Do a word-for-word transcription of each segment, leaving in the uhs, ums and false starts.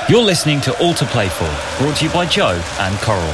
You're listening to All to Play For, brought to you by Joe and Coral.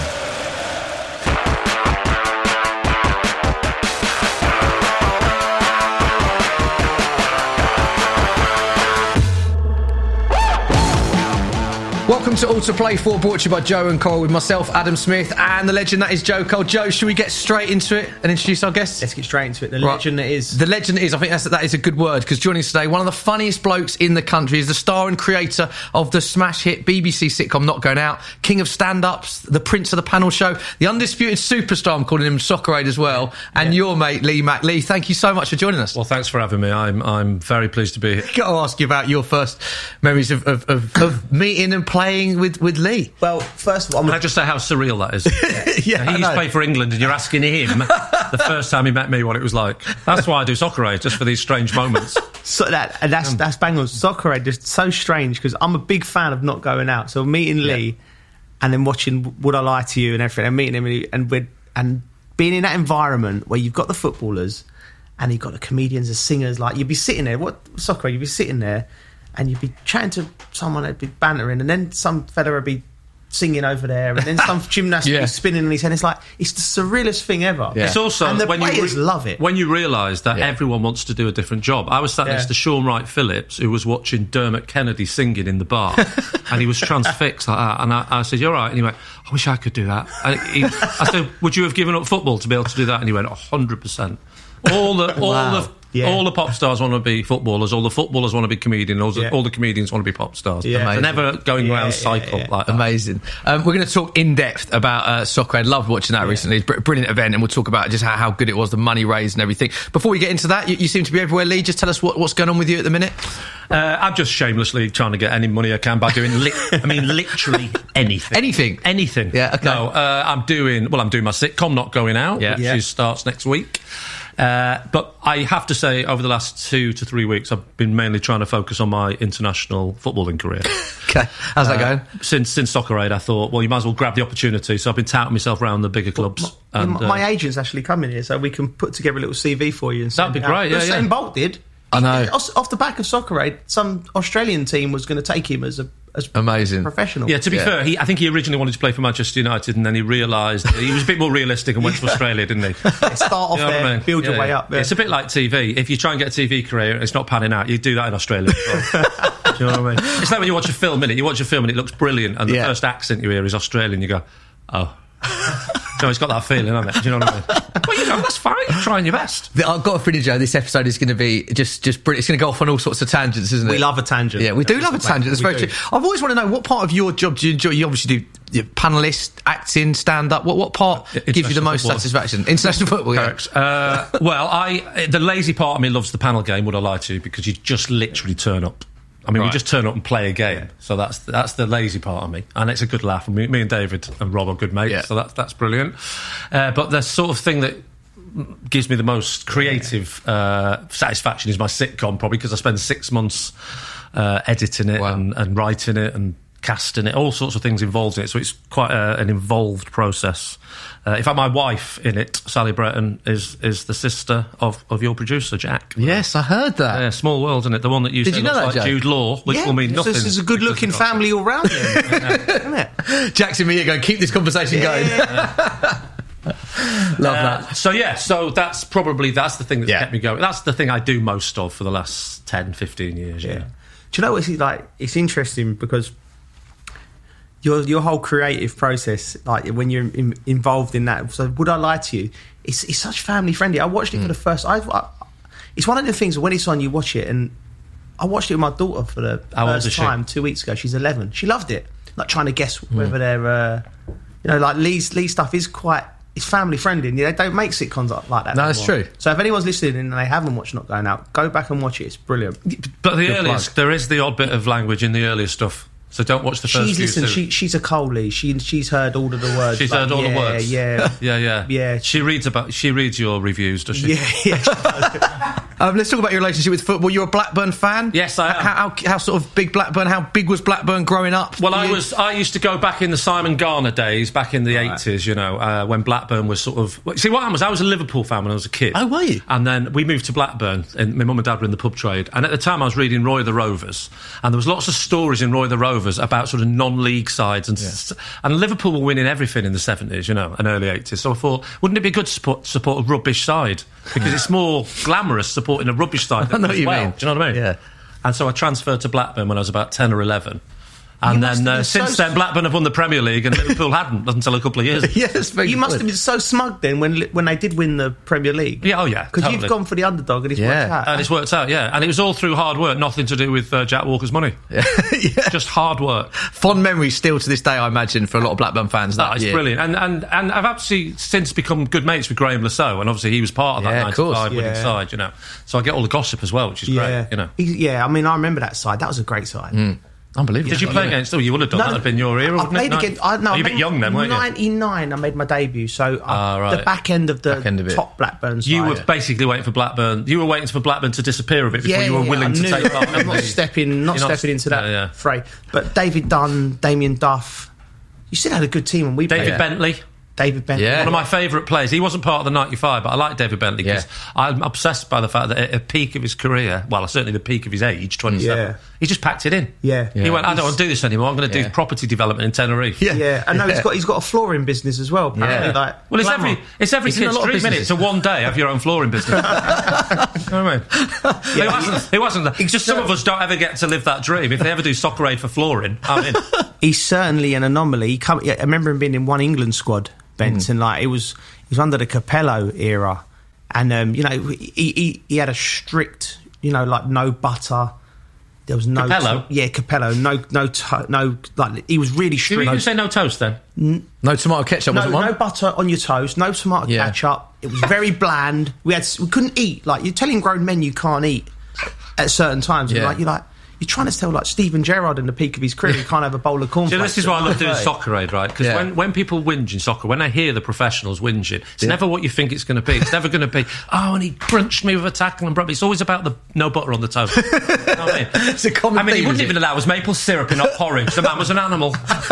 Welcome to All to Play For, brought to you by Joe and Cole, with myself, Adam Smith, and the legend that is Joe Cole. Joe, should we get straight into it and introduce our guests? Let's get straight into it. The Right. legend that is... The legend that is, I think that's, that is a good word, because joining us today, one of the funniest blokes in the country, is the star and creator of the smash hit B B C sitcom Not Going Out, king of stand-ups, the prince of the panel show, the undisputed superstar, I'm calling him Soccer Aid as well, and Yeah. your mate, Lee Mack. Lee, thank you so much for joining us. Well, thanks for having me. I'm I'm very pleased to be here. Got to ask you about your first memories of, of, of, of meeting and playing with, with Lee. Well, first of all... I'm Can I just say how surreal that is? Yeah, He I used know. to play for England and you're asking him the first time he met me what it was like. That's why I do Soccer Aid, just for these strange moments. So that and that's that's bang on. Soccer Aid is so strange because I'm a big fan of Not Going Out. So meeting Lee and then watching Would I Lie to You and everything, and meeting him and, he- and we're, and being in that environment where you've got the footballers and you've got the comedians, the singers. Like you'd be sitting there, what Soccer Aid? You'd be sitting there and you'd be chatting to someone that'd be bantering, and then some fella would be singing over there, and then some gymnast Yeah. would be spinning in his head. It's like it's the surrealest thing ever. Yeah. It's also and the when you players love it. when you realise that Yeah. everyone wants to do a different job. I was sat next Yeah. to Sean Wright Phillips, who was watching Dermot Kennedy singing in the bar, and he was transfixed like that. And I, I said, "You're right." And he went, "I wish I could do that." And he, I said, "Would you have given up football to be able to do that?" And he went, "A hundred percent." All the all Wow. the Yeah. all the pop stars want to be footballers. All the footballers want to be comedians. All, the- Yeah. all the comedians want to be pop stars. Yeah. They're Amazing. never going Yeah, around yeah, cycle yeah. like that. Amazing. Um, we're going to talk in depth about uh, Soccer Aid. Loved watching that recently. It's a br- brilliant event, and we'll talk about just how, how good it was, the money raised and everything. Before we get into that, you, you seem to be everywhere, Lee. Just tell us what, what's going on with you at the minute. Uh, I'm just shamelessly trying to get any money I can by doing, li- I mean, literally anything. Anything? Anything. Yeah, okay. No, uh, I'm doing, well, I'm doing my sitcom Not Going Out, Yeah. which Yeah. is- starts next week. Uh, but I have to say, over the last two to three weeks, I've been mainly trying to focus on my international footballing career. Okay. How's that Uh, going? Since since Soccer Aid, I thought, well, you might as well grab the opportunity. So I've been touting myself around the bigger clubs. Yeah, and, my, uh, my agent's actually coming here, so we can put together a little C V for you. And send That'd be it out. great, yeah, Usain yeah. Bolt did. I know. He- off, off the back of Soccer Aid, some Australian team was going to take him as a as Amazing. professional. Yeah, to be Yeah. fair, he, I think he originally wanted to play for Manchester United, and then he realised that he was a bit more realistic and went to Australia, didn't he? Start off You know what there, I mean? build your Yeah, way yeah. up. Yeah. It's a bit like T V. If you try and get a T V career and it's not panning out, you do that in Australia as well. Do you know what I mean? It's like when you watch a film, innit? You watch a film and it looks brilliant, and the Yeah. first accent you hear is Australian, you go, oh. So it's got that feeling, hasn't it? Do you know what I mean? Well, you know, that's fine. You're trying your best. The- I've got a feeling, Joe, this episode is going to be just, just brilliant. It's going to go off on all sorts of tangents, isn't it? We love a tangent. Yeah, we do That's love a the plan. tangent. That's We very do. true. I've always wanted to know, what part of your job do you enjoy? You obviously do your panellist, acting, stand-up. What, what part Yeah, gives you the international most football. satisfaction? International football, yeah. Correct. Uh, well, I the lazy part of me loves the panel game, would I lie to you, because you just literally turn up. I mean, we Right. just turn up and play a game. So that's that's the lazy part of me. And it's a good laugh. And me, me and David and Rob are good mates, Yeah. so that's, that's brilliant. Uh, but the sort of thing that gives me the most creative uh, satisfaction is my sitcom, probably, because I spend six months uh, editing it Wow. and, and writing it and casting it, all sorts of things involved in it. So it's quite a, an involved process. Uh, in fact, my wife in it, Sally Breton, is is the sister of, of your producer, Jack. Yes, I heard that. Yeah, small world, isn't it? The one that you Did said you know looks that, like Jack? Jude Law, which Yeah, will mean this nothing. is- This is a good-looking because of family all round here, isn't it? Jackson, me, going, keep this conversation going. Love that. Uh, so yeah, so that's probably that's the thing that's Yeah. kept me going. That's the thing I do most of for the last ten, fifteen years. Yeah. Yeah. Do you know what's like? It's interesting because your your whole creative process, like when you're in, involved in that. So, Would I Lie to You? It's it's such family friendly. I watched it Mm. for the first. I, I, it's one of the things when it's on, you watch it, and I watched it with my daughter for the How old is first she? time two weeks ago. She's eleven. She loved it. Like trying to guess Mm. whether they're, uh, you know, like Lee's Lee stuff is quite. It's family friendly, and they don't make sitcoms like like that. No, that's anymore. true. So if anyone's listening and they haven't watched Not Going Out, go back and watch it. It's brilliant. But the Good earliest, there is the odd bit of language in the earlier stuff. So don't watch the first She's few listened. series. She, she's a Coley. She she's heard all of the words. She's like, heard all yeah, the words. Yeah, yeah, yeah, Yeah. She reads about. She reads your reviews, does she? yeah, yeah. She does. Um, let's talk about your relationship with football. You're a Blackburn fan? Yes, I am. How, how, how sort of big Blackburn, how big was Blackburn growing up? Well, I was. I used to go back in the Simon Garner days, back in the eighties, you know, uh, when Blackburn was sort of... See, what happened was I was a Liverpool fan when I was a kid. Oh, were you? And then we moved to Blackburn, and my mum and dad were in the pub trade, and at the time I was reading Roy the Rovers, and there was lots of stories in Roy the Rovers about sort of non-league sides, and, yeah. st- and Liverpool were winning everything in the seventies, you know, and early eighties, so I thought, wouldn't it be good to support, support a rubbish side? Because it's more glamorous supporting a rubbish side. I know what you well. mean. Do you know what I mean? Yeah. And so I transferred to Blackburn when I was about ten or eleven. And You then uh, since so then, Blackburn have won the Premier League and Liverpool hadn't until a couple of years ago. Yes, very You must good. have been so smug then when when they did win the Premier League. Yeah, oh yeah. Because totally. you've gone for the underdog and it's Yeah. worked out. And it's worked out, yeah. And it was all through hard work, nothing to do with uh, Jack Walker's money. yeah. Just hard work. Fond memories still to this day, I imagine, for a lot of Blackburn fans. That That is year. brilliant. And, and and I've actually since become good mates with Graham Lasso, and obviously he was part of that Yeah, of course. ninety-five winning Yeah. side, you know. So I get all the gossip as well, which is yeah, great, you know. He- yeah. I mean, I remember that side. That was a great side. Mm. Unbelievable. Did you play against... Oh, you would have done. No, that would have been your era, I wouldn't played it? against. I, no, You're a bit young then, weren't you? ninety-nine, I made my debut. So Ah, uh, right. the back end of the Back end of it. top Blackburn side. You were basically waiting for Blackburn. You were waiting for Blackburn to disappear a bit before yeah, you were yeah, willing I to knew. take part. I'm not stepping, not You're not- stepping into that yeah, yeah. fray. But David Dunn, Damien Duff, you still had a good team when we David played. Yeah. Bentley. David Bentley. Yeah. One of my favourite players. He wasn't part of the ninety-five, but I like David Bentley because Yeah. I'm obsessed by the fact that at the peak of his career, well, certainly the peak of his age, twenty-seven, Yeah. he just packed it in. Yeah. He went, I don't He's- want to do this anymore. I'm going to Yeah. do property development in Tenerife. Yeah. Yeah, I know he's got he's got a flooring business as well. Apparently, Yeah. like Well, it's glamour. every it's every He's in a kid's lot of dream, innit? businesses. To one day have your own flooring business. You know what I mean? It wasn't. It wasn't. That. It's just some of us don't ever get to live that dream. If they ever do soccer aid for flooring, I'm in. He's certainly an anomaly. He come, yeah, I remember him being in one England squad, Benson. Like it was, he was under the Capello era, and um, you know he, he he had a strict, you know, like no butter. There was no Capello? to- yeah, Capello. No, no, to- no. Like he was really Did strict. you say no toast then? No tomato ketchup, No, wasn't one? no butter on your toast. No tomato Yeah. ketchup. It was very bland. We had we couldn't eat. Like you're telling grown men you can't eat at certain times. And Yeah. like you're like you're trying to tell like Steven Gerrard in the peak of his career, he can't have a bowl of cornflakes. See, this is why I love doing soccer aid, right? Because Yeah. when, when people whinge in soccer, when I hear the professionals whinging, it's never what you think it's going to be. It's never going to be, oh, and he crunched me with a tackle and broke me. It's always about the no butter on the toast. You know what I mean? It's a common I mean, he theme, wouldn't is even it? allow us maple syrup and not porridge. The man was an animal.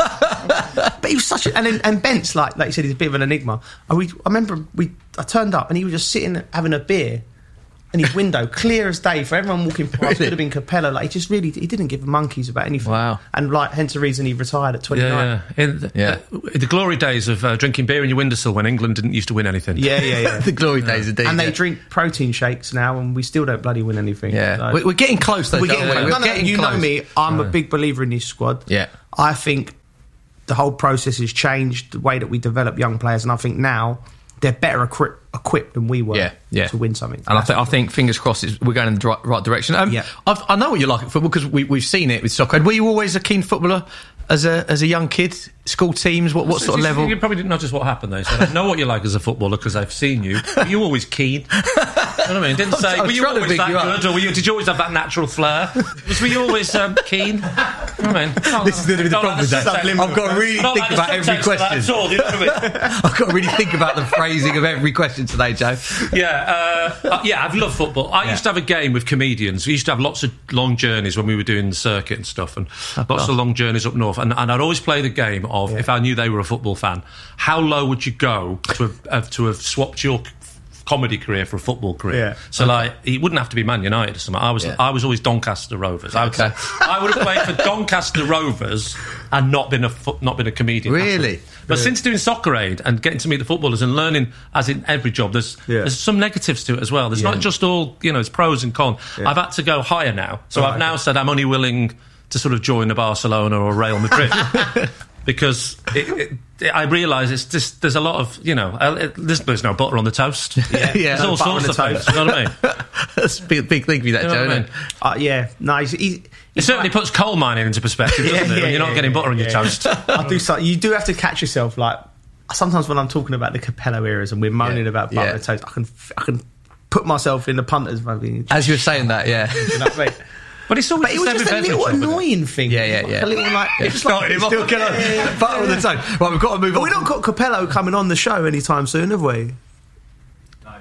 But he was such a and then, and Bent's like like you said, he's a bit of an enigma. And we, I remember we I turned up and he was just sitting having a beer. And his window, clear as day for everyone walking past, Really? could have been Capello. Like, he just really, he didn't give monkeys about anything. Wow. And, like, hence the reason he retired at twenty-nine. Yeah, in the, Yeah. uh, in the glory days of uh, drinking beer in your windowsill when England didn't used to win anything. Yeah, yeah, yeah. the glory days, indeed. And they yeah. drink protein shakes now, and we still don't bloody win anything. Yeah, So- we're, we're getting close though. We're don't getting, we? no, We're no, getting you close. know me, I'm a big believer in this squad. Yeah. I think the whole process has changed the way that we develop young players, and I think now they're better equipped, equipped than we were Yeah, yeah. to win something. And I think I think fingers crossed it's, we're going in the right, right direction. Um, Yeah. I've, I know what you like at football because we, we've seen it with soccer. Were you always a keen footballer as a as a young kid? School teams? What what So sort of you- level? You probably didn't know just what happened though. So I know what you like as a footballer because I've seen you. Were you always keen? You know what I mean? Didn't I'm- say, I'm were you trying to always pick that you up. good? Or were you, did you always have that natural flair? Was were you always um, keen? You know what I mean? This is going to be the Don't problem like with that. subtext. I've got to really I don't think like the about every subtext of that question. at all, you know what I mean? I've got to really think about the phrasing of every question today, Joe. Yeah, uh, uh, yeah, I've loved football. I Yeah. used to have a game with comedians. We used to have lots of long journeys when we were doing the circuit and stuff, and lots class. of long journeys up north. And, and I'd always play the game of, if I knew they were a football fan, how low would you go to have, have to have swapped your comedy career for a football career? Yeah. So, like, it wouldn't have to be Man United or something. I was, Yeah. I was always Doncaster Rovers. I would, Okay. I would have played for Doncaster Rovers and not been a fo- not been a comedian. Really? But since doing Soccer Aid and getting to meet the footballers and learning, as in every job, there's Yeah. there's some negatives to it as well. There's Yeah. not just all, you know, it's pros and cons. Yeah. I've had to go higher now. So Right. I've now said I'm only willing to sort of join a Barcelona or Real Madrid. Because it, it, it, I realise it's just, there's a lot of, you know, uh, it, there's, there's no butter on the toast. Yeah. There's No all butter on sorts the of toast. things, you know what I mean? That's a big, big thing for you, that, You know Joe. what I Isn't mean? it? Uh, yeah, no, he's, he's, It he's certainly like- puts coal mining into perspective, doesn't Yeah, it? yeah, When you're not yeah, getting yeah, butter on your yeah. toast. I do. So, you do have to catch yourself. Like sometimes when I'm talking about the Capello eras and we're moaning Yeah. about butter Yeah. and toast, I can I can put myself in the punters. Maybe, As you were saying that, yeah. you know what I mean? But it's always But it was the same just a with every little job, isn't it? annoying thing. Yeah, yeah, Like yeah. A little like Yeah, it's like starting him off. still get on- Butter on the toast. Right, we've got to move But on. we don't got Capello coming on the show anytime soon, have we?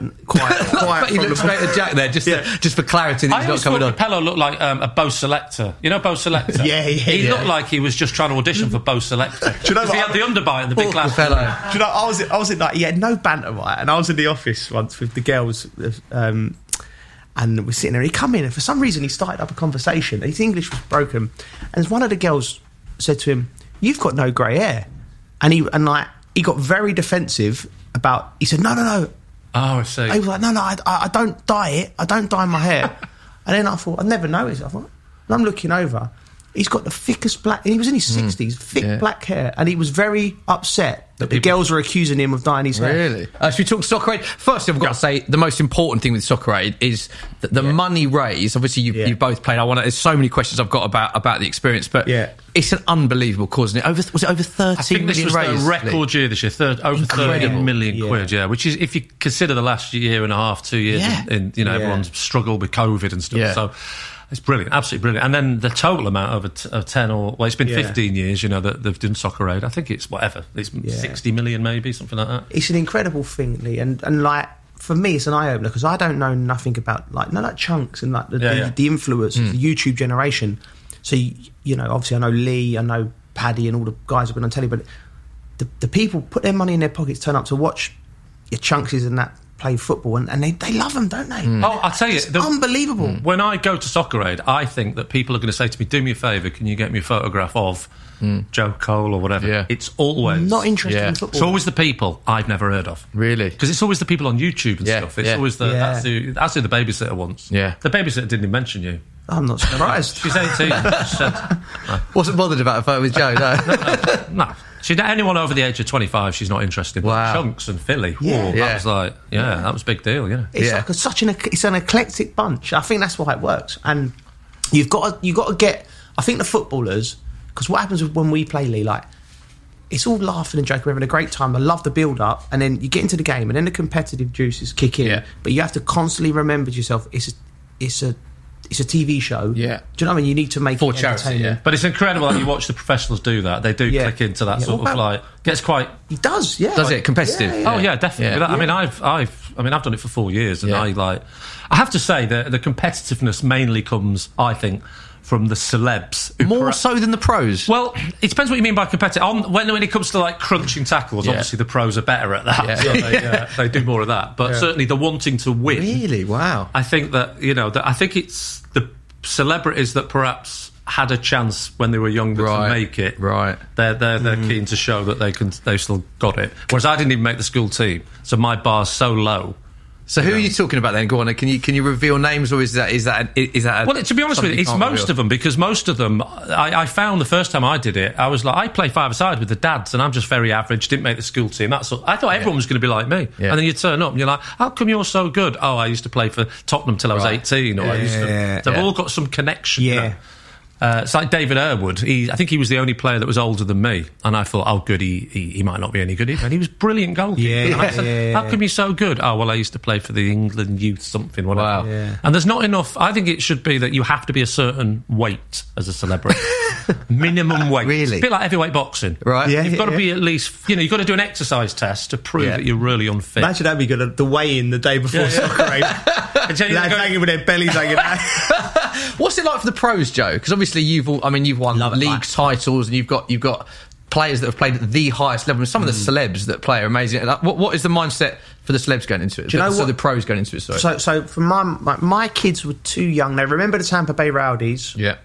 quiet, quiet. He looked straight at Jack there, just Yeah. to, just for clarity that I he's not always coming thought on. Capello looked like um, a Bo Selector. You know Bo Selector? Yeah, yeah, He yeah. looked like he was just trying to audition for Bo Selector. Do you know 'Cause what he had I- the underbite and the big glass. fellow. Do you know, I was, I was in like, he had no banter, right? And I was in the office once with the girls, um, and we're sitting there. He come in, and for some reason, he started up a conversation. His English was broken, and one of the girls said to him, "You've got no grey hair," and he and like he got very defensive about. He said, "No, no, no." Oh, I see. He was like, "No, no, I, I don't dye it. I don't dye my hair." And then I thought, I never noticed. I thought, and I'm looking over. He's got the thickest black. And he was in his sixties, thick yeah. black hair, and he was very upset that the people- girls were accusing him of dyeing his hair. Really? Uh, should we talk Soccer Aid? First, I've got to say the most important thing with Soccer Aid is that the Yeah. money raised. Obviously, you've, Yeah. you've both played. I want to, there's so many questions I've got about about the experience, but Yeah. it's an unbelievable cause. Isn't it? Over was it over thirteen I think this million was raised? the record year this year, third, over Incredible. thirty million Yeah. quid, yeah. Which is, if you consider the last year and a half, two years, Yeah. in, in, you know, Yeah. everyone's struggled with COVID and stuff. Yeah. So it's brilliant, absolutely brilliant. And then the total amount over t- of ten or well, it's been Yeah. fifteen years, you know, that they've done Soccer Aid. I think it's whatever, it's sixty million maybe, something like that. It's an incredible thing, Lee, and and like for me, it's an eye opener because I don't know nothing about like no like chunks and like the Yeah, the, yeah. the influencers, the YouTube generation. So you, you know, obviously, I know Lee, I know Paddy, and all the guys who've been on telly, but the the people put their money in their pockets, turn up to watch your Chunkses and that play football, and, and they, they love them, don't they? Oh, I'll tell you, It's the- unbelievable. When I go to Soccer Aid, I think that people are going to say to me, "Do me a favour, can you get me a photograph of Joe Cole or whatever?" Yeah. It's always Not interested Yeah. in football. It's always the people I've never heard of. Really? Because it's always the people on YouTube and Yeah, stuff. It's yeah. always the Yeah. that's, who, that's who the babysitter wants. Yeah. The babysitter didn't even mention you. I'm not surprised. She's eighteen. She said, Wasn't bothered about a photo with Joe. No. no. She, anyone over the age of twenty-five, she's not interested. But Wow. Chunks and Philly. Yeah. Whoa, Yeah. That was like, yeah, that was a big deal, yeah. It's Yeah. like a, such an it's an eclectic bunch. I think that's why it works. And you've got to, you've got to get. I think the footballers, because what happens when we play, Lee, like it's all laughing and joking, we're having a great time. I love the build up, and then you get into the game, and then the competitive juices kick in. Yeah. But you have to constantly remember to yourself, it's a, it's a it's a T V show. Yeah. Do you know what I mean? You need to make For it charity, entertaining. yeah. But it's incredible that you watch the professionals do that. They do Yeah. click into that Yeah. sort What of about- like, gets quite... He does, yeah. Does it competitive? Yeah, yeah. Oh yeah, definitely. Yeah. That- I mean, I've, I've, I mean, I've done it for four years, and Yeah. I like. I have to say that the competitiveness mainly comes, I think, from the celebs. who More perhaps- so than the pros. Well, it depends what you mean by competitive. On, when, when it comes to like crunching tackles, Yeah. obviously the pros are better at that. Yeah. So they, uh, they do more of that. But certainly the wanting to win. Really? Wow. I think that you know that I think it's the celebrities that perhaps had a chance when they were younger Right. to make it. Right. They're they're they're keen to show that they can they've still got it. Whereas I didn't even make the school team, so my bar's so low. So who are you talking about then? Go on. Can you can you reveal names, or is that is that is that? A, Well, to be honest with something you, it's can't most reveal? of them because most of them, I, I found the first time I did it, I was like, I play five-a-side with the dads, and I'm just very average. Didn't make the school team. That's all. I thought everyone was going to be like me, Yeah. and then you turn up and you're like, how come you're so good? Oh, I used to play for Tottenham till I was Right. eighteen, or I used to. Yeah. They've Yeah. all got some connection. you Yeah. know. Uh, it's like David Earwood. He, I think he was the only player that was older than me, and I thought, oh, good, he, he, he might not be any good either. And he was brilliant goalkeeper. Yeah, And I said, yeah, yeah. how come you're so good? Oh, well, I used to play for the England youth something, whatever. Wow. Yeah. And there's not enough. I think it should be that you have to be a certain weight as a celebrity, minimum weight. Really? It's a bit like heavyweight boxing, Right. Yeah. You've got to be at least, you know, you've got to do an exercise test to prove Yeah. that you're really unfit. Imagine that'd be good. The weigh in the day before Yeah, yeah. Soccer Aid. And so you Lads go- hanging with their bellies hanging out. What's it like for the pros, Joe? Because obviously you've, all, I mean, you've won Love it, league like- titles, and you've got you've got players that have played at the highest level. And some of the celebs that play are amazing. Like, What what is the mindset for the celebs going into it? Do you know so what- the pros going into it. Sorry. So, so for my, my my kids were too young. They remember the Tampa Bay Rowdies, yeah.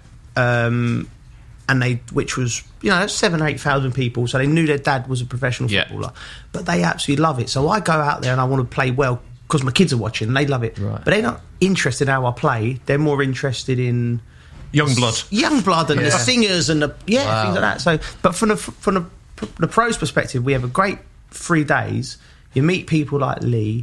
um, and they, which was you know seven, eight thousand people. So they knew their dad was a professional Yeah. footballer, but they absolutely love it. So I go out there and I want to play well because my kids are watching and they love it. Right. But they're not interested in how I play. They're more interested in young blood. young blood and Yeah. the singers and the yeah Wow. things like that. So, but from the from the, the pros' perspective, we have a great three days. You meet people like Lee,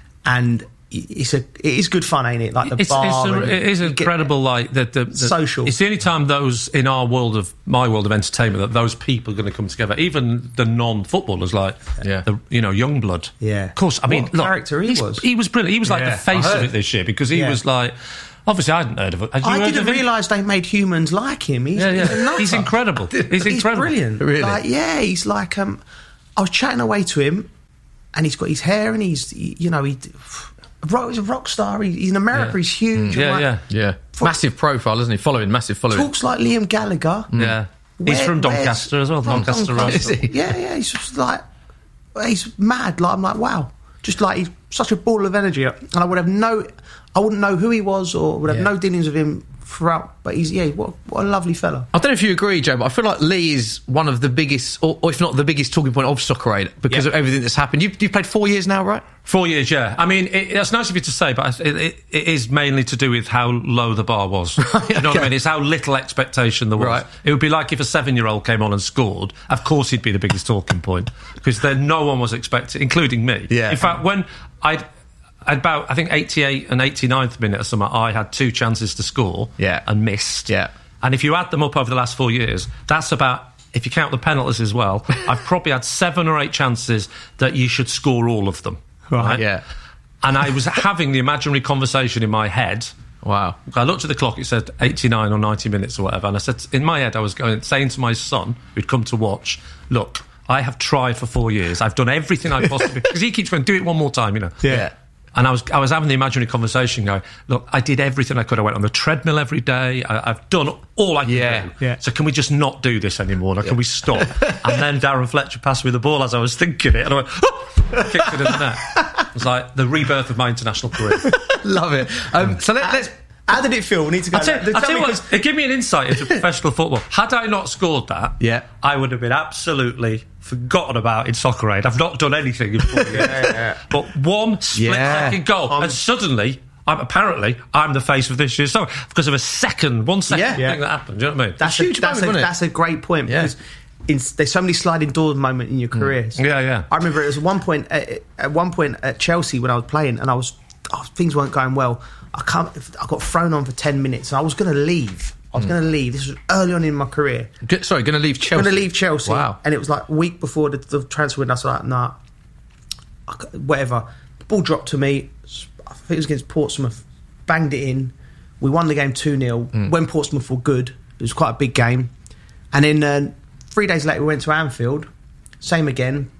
and it's a it is good fun, ain't it? Like the It's, bar, it's a, and it is you get- incredible. Like the, the, the Social. It's the only time those in our world of my world of entertainment that those people are going to come together. Even the non-footballers, like Yeah. the you know young blood. Yeah. of course. I What mean, a look, character he he's- was. He was brilliant. He was like Yeah, the face I of heard. it this year because he Yeah. was like. Obviously, I hadn't heard of it. Had you I heard didn't of him? realise they made humans like him. He's, Yeah, he's, a yeah. nutter. He's incredible. He's He's incredible. brilliant. Really? Like, yeah, he's like um. I was chatting away to him, and he's got his hair, and he's, you know, he, he's a rock star. He, he's in America. Yeah. He's huge. Yeah, like, yeah, yeah. Massive profile, isn't he? Following, massive following. Talks like Liam Gallagher. yeah. Where, he's from Doncaster as well. Doncaster Road. Is he? Yeah, yeah. He's just like, he's mad. Like I'm like, wow. Just like he's such a ball of energy, and I would have no, I wouldn't know who he was, or would have Yeah. no dealings with him throughout. But he's yeah, what what a lovely fella. I don't know if you agree, Joe, but I feel like Lee is one of the biggest, or, or if not the biggest, talking point of Soccer Aid because Yeah. of everything that's happened. You, you've played four years now, right? Four years, yeah. I mean, it, that's nice of you to say, but it, it, it is mainly to do with how low the bar was. You know what okay. I mean? It's how little expectation there was. Right. It would be like if a seven-year-old came on and scored. Of course, he'd be the biggest talking point because then no one was expecting, including me. Yeah. In fact, when I'd, I'd about, I think eighty-eight and eighty-ninth minute or something, I had two chances to score Yeah. and missed. Yeah. And if you add them up over the last four years, that's about, if you count the penalties as well, I've probably had seven or eight chances that you should score all of them. Right? Yeah. And I was having the imaginary conversation in my head. Wow. I looked at the clock, it said eighty-nine or ninety minutes or whatever, and I said, in my head, I was going, saying to my son, who'd come to watch, look, I have tried for four years. I've done everything I possibly... Because he keeps going, do it one more time, you know. Yeah. And I was I was having the imaginary conversation going, look, I did everything I could. I went on the treadmill every day. I, I've done all I can Yeah. do. Yeah. So can we just not do this anymore? Like, can we stop? And then Darren Fletcher passed me the ball as I was thinking it. And I went, oh! Kicked it in the net. It was like the rebirth of my international career. Love it. Um, so let, let's... How did it feel? We need to go. I'll tell, Tell I'll tell me you 'cause- what, it gave me an insight into professional football. Had I not scored that, Yeah. I would have been absolutely forgotten about in Soccer Aid. I've not done anything in four years. Yeah, yeah. But one split Yeah. second goal, Um, and suddenly, I'm, apparently, I'm the face of this year's soccer because of a second, one second Yeah. thing Yeah. that happened. Do you know what I mean? That's It's a, huge that's, moment, a, wasn't it? that's a great point Yeah. because in, there's so many sliding doors moment in your career. So Yeah, yeah. I remember it was one point at, at one point at Chelsea when I was playing, and I was oh, things weren't going well. I can't. I got thrown on for ten minutes, and I was going to leave. I was going to leave. This was early on in my career. G- Sorry, going to leave Chelsea. Going to leave Chelsea. Wow. And it was like a week before the, the transfer window. I was like, nah, I c- whatever. The ball dropped to me. I think it was against Portsmouth. Banged it in. We won the game two nil. When Portsmouth were good. It was quite a big game. And then uh, three days later, we went to Anfield. Same again.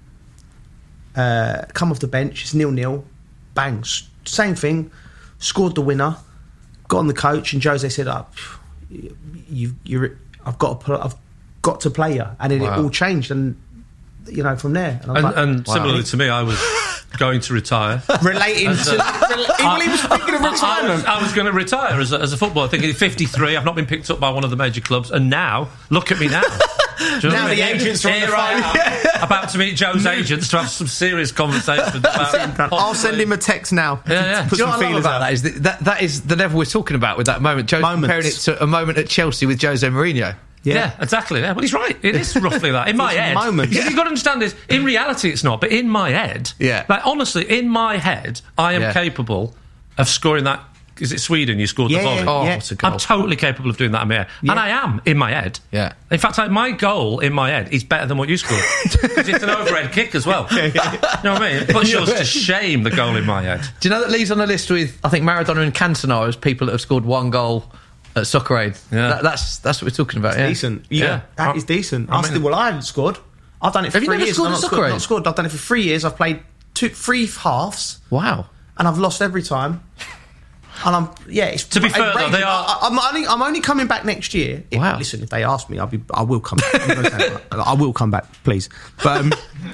Uh, come off the bench. It's nil nil. Bang. S- Same thing. Scored the winner. Got on the coach, and Jose said, oh, you, you're, I've got to, put, I've got to play you, and then Wow. it all changed, and you know from there. And, I was And, like, and similarly to me, I was going to retire. relating to, well, he was thinking of I was, retirement. I was going to retire as a, as a footballer. Thinking fifty-three, I've not been picked up by one of the major clubs, and now look at me now. Do you know Now what I the mean? agents are on the Here I phone. am, about to meet Joe's agents to have some serious conversations about. I'll send him a text now. Yeah, yeah. Put Do you know some what I love feelers about out. that is that, that that is the level we're talking about with that moment. Joe's Moments. comparing it to a moment at Chelsea with Jose Mourinho. Yeah. Yeah. exactly. Yeah, but he's right. It is roughly that in my It's head. moments. You've got to understand this. In reality, it's not. But in my head, Yeah. Like honestly, in my head, I am Yeah. capable of scoring that. Is it Sweden? You scored Yeah, the volley. yeah, Oh, yeah. what's a goal. I'm totally capable of doing that in my head. Yeah. And I am in my head. Yeah. In fact, I, my goal in my head is better than what you scored. Because it's an overhead kick as well. You know what I mean? It puts yours to shame, the goal in my head. Do you know that Lee's on the list with, I think, Maradona and Cantona as people that have scored one goal at Soccer Aid? Yeah. That, that's that's what we're talking about. Yeah. Decent. Yeah, Yeah. that I- is decent. I I mean- still, well, I haven't scored. I've done it for Have you three never years. scored and at I've not Soccer scored, Aid? not scored. I've done it for three years. I've played two, three halves, Wow. and I've lost every time. And I'm yeah. It's To be fair, though, raging. they are- I, I'm only I'm only coming back next year. If, Wow. Listen, if they ask me, I'll be I will come back. I'm gonna say that. I will come back, please. But um,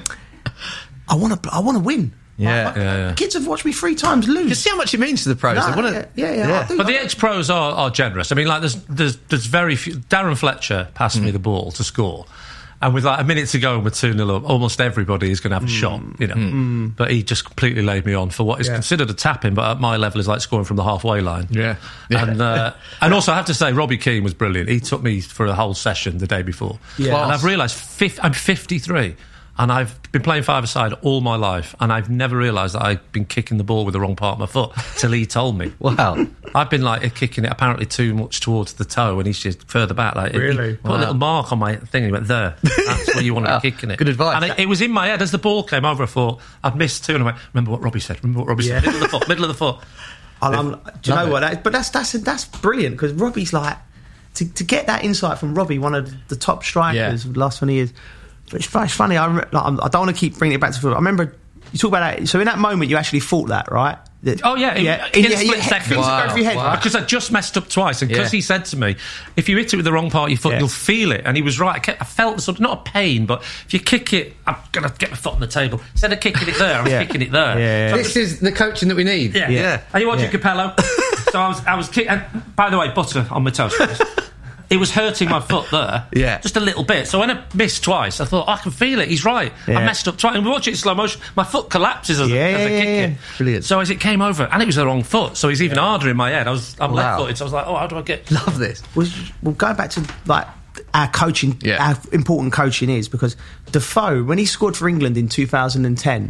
I want to I want to win. Yeah. My- my- Yeah, yeah. Kids have watched me three times lose. Just see how much it means to the pros. Nah, They wanna- yeah, yeah, yeah, I do. But the ex-pros are, are generous. I mean, like, there's, there's, there's very few... Darren Fletcher passed me the ball to score. And with like a minute to go and we're two nil up, almost everybody is going to have a shot, you know. But he just completely laid me on for what is Yeah. considered a tap-in, but at my level is like scoring from the halfway line. Yeah. Yeah. And uh, and also I have to say, Robbie Keane was brilliant. He took me for a whole session the day before. Yeah. And I've realised fif- I'm fifty-three. And I've been playing five-a-side all my life, and I've never realised that I've been kicking the ball with the wrong part of my foot till he told me. Wow. I've been like kicking it apparently too much towards the toe, and he's just further back. Like he- Really? he put a little mark on my thing. And he went there. That's where you want to Wow. be kicking it. Good advice. And it, it was in my head as the ball came over. I thought I'd missed two, and I went, "Remember what Robbie said? Remember what Robbie Yeah. said? Middle of the foot, middle of the foot." And I'm, do you Love know it. what? That, but that's that's that's brilliant because Robbie's like to to get that insight from Robbie, one of the top strikers Yeah. of the last twenty years. But it's, it's funny. I, rem- like, I'm- I don't want to keep bringing it back to football. I remember you talk about that. So in that moment, you actually thought that, right? That, Oh yeah, in, yeah. in, In- a split yeah, second. things that go through your head. Wow. Because I just messed up twice, and because Yeah. he said to me, "If you hit it with the wrong part of your foot, Yeah. you'll feel it." And he was right. I, kept, I felt sort of not a pain, but if you kick it, I'm gonna get my foot on the table. Instead of kicking it there, I was Yeah. kicking it there. Yeah, yeah. This is the coaching that we need. Yeah. Yeah. Are you watching Yeah. Capello? So I was, I was kick- and by the way, butter on my toast. It was hurting my foot there, Yeah. just a little bit. So when I missed twice, I thought, I can feel it. He's right. Yeah. I messed up twice. And we watch it in slow motion. My foot collapses as, Yeah, I, as I yeah, kick yeah, it. yeah. Brilliant. So as it came over, and it was the wrong foot, so he's even harder in my head. I was, I'm Wow. left-footed, so I was like, oh, how do I get? Love this. was well going back to like our coaching, Yeah. how important coaching is, because Defoe, when he scored for England in two thousand ten,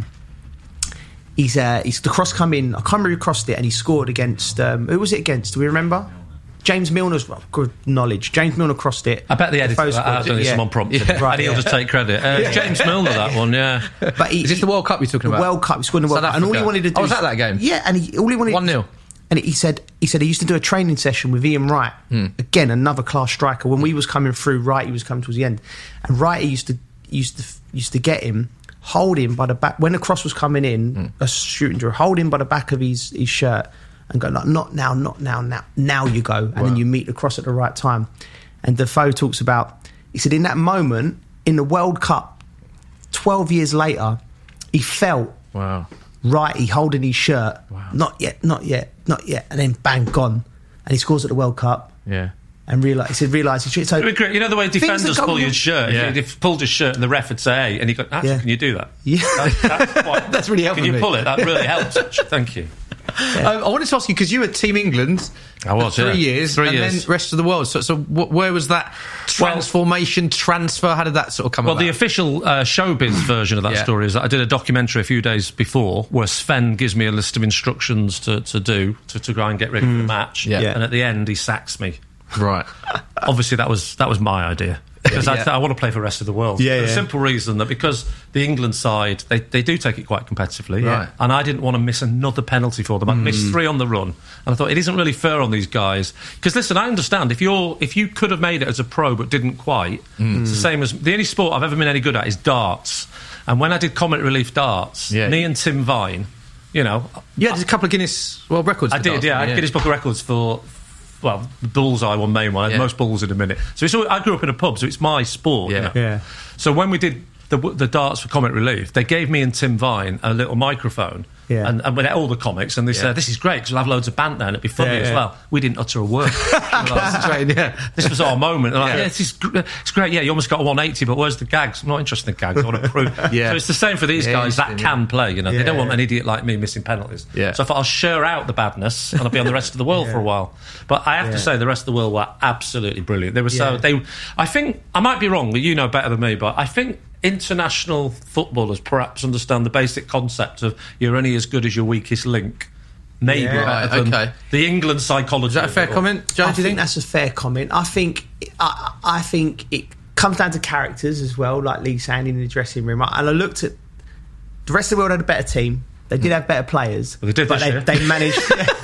he's uh, he's the cross come in. I can't remember who crossed it, and he scored against um, who was it against? Do we remember? James Milner's well, good knowledge. James Milner crossed it. I bet the editor, Defoe scored I it, don't know, yeah. someone prompted Yeah. him, Right, and he'll yeah. just take credit. Uh, James Milner, that one, yeah. But he, Is this the World Cup you're talking the about? World Cup? He scored in the World South Cup, and all he Africa. wanted to do. I was is- at that game. Yeah, and he, all he wanted one nil. And he said, he said he used to do a training session with Ian Wright. Hmm. Again, another class striker. When we was coming through, Wright, he was coming towards the end, and Wright used to used to used to get him, hold him by the back when the cross was coming in, Hmm. a shooting drill, hold him by the back of his, his shirt, and go like, not now, not now, now, now you go, and then you meet the cross at the right time. And Defoe talks about, he said in that moment in the World Cup, twelve years later, he felt. Wow. Righty holding his shirt. Wow. Not yet, not yet, not yet. And then bang, gone. And he scores at the World Cup. Yeah. And realise, he said, realise he should. So, It'd be great. You know the way Things that defenders go pull your wrong. shirt? Yeah. If you pulled his shirt and the ref would say, hey, and you go, actually, Yeah. can you do that? yeah. That's, that's, quite, That's really helpful Can you me. pull it? That really helps, actually. Thank you. Um, I wanted to ask you, because you were Team England I was, for three yeah. years, Three and years. then rest of the world. So, so wh- where was that transformation, transfer? How did that sort of come Well, about? the official uh, showbiz version of that Yeah. story is that I did a documentary a few days before where Sven gives me a list of instructions to, to do to, to go and get ready for the match. Yeah. Yeah. And at the end, he sacks me. Right. Obviously, that was that was my idea. Because I, Yeah. th- I want to play for the rest of the world. Yeah, For the yeah. simple reason that because the England side, they, they do take it quite competitively. Right. And I didn't want to miss another penalty for them. I missed three on the run. And I thought, it isn't really fair on these guys. Because, listen, I understand, if you're if you could have made it as a pro but didn't quite, it's the same as... The only sport I've ever been any good at is darts. And when I did Comet Relief Darts, Yeah. me and Tim Vine, you know... Yeah, there's a couple of Guinness World Records. I for did, darts, yeah. I yeah. Guinness Book of Records for, well, the bullseye one, main one. I had Yeah. most balls in a minute. So it's all, I grew up in a pub, so it's my sport. Yeah. You know? Yeah. So when we did the, the darts for Comic Relief, they gave me and Tim Vine a little microphone. Yeah. And, and with all the comics, and they Yeah. said, this is great, because we'll have loads of banter and it'll be funny Yeah, as yeah. well. We didn't utter a word. We were like, Concentrating, yeah. this was our moment. And like, Yeah. yeah, this is gr- it's great. Yeah, you almost got a one eighty, but where's the gags? I'm not interested in the gags. I want to prove. Yeah. So it's the same for these Yeah, guys that interesting, can play. You know, they Yeah, don't want yeah. an idiot like me missing penalties. Yeah. So I thought I'll share out the badness and I'll be on the rest of the world for a while. But I have Yeah. to say, the rest of the world were absolutely brilliant. They were so Yeah. they. I think I might be wrong, but you know better than me. But I think international footballers perhaps understand the basic concept of you're only as good as your weakest link. Maybe Yeah. better Right, than okay. the England psychology. Is that a of fair it all. comment, Joe? I Do you think think? that's a fair comment. I think I, I think it comes down to characters as well, like Lee saying in the dressing room. And I looked at the rest of the world had a better team. They did have better players. Well, they did but this they, year. they managed.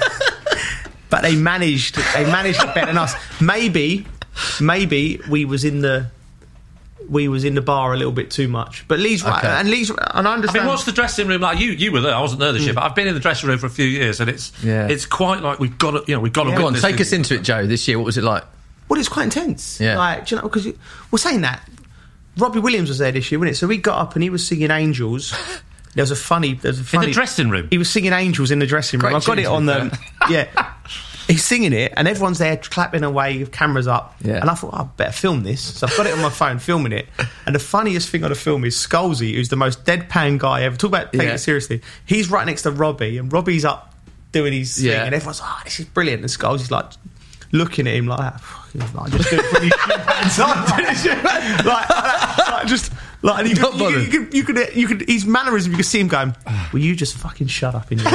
But they managed. They managed it better than us. Maybe, maybe we was in the. We was in the bar a little bit too much, but Lee's right, Okay. and Lee's and I I understand. mean, what's the dressing room like? You you were there. I wasn't there this year, but I've been in the dressing room for a few years, and it's Yeah. it's quite like we've got to you know we've got to Yeah. Go win on, this take thing. us into it, Joe, this year. What was it like? Well, it's quite intense. Yeah. Like, do you know, because we're saying that Robbie Williams was there this year, wasn't it? So we got up and he was singing Angels. There was a funny. There was a in funny the dressing room. He was singing Angels in the dressing room. Great I've got tune, it to on be the. Yeah. He's singing it, and everyone's there clapping away with cameras up. Yeah. And I thought, oh, I better film this. So I've got it on my phone, filming it. And the funniest thing on the film is Scalzi, who's the most deadpan guy ever. Talk about taking Yeah. it seriously. He's right next to Robbie, and Robbie's up doing his thing, Yeah. and everyone's like, oh, this is brilliant. And Scalzi's like looking at him like that. Like, just do it when you hands up. like, like, like, just like and you Not could, you, bothered. could, you, could, you could, you could, his mannerism. You could see him going, "Will you just fucking shut up in your?"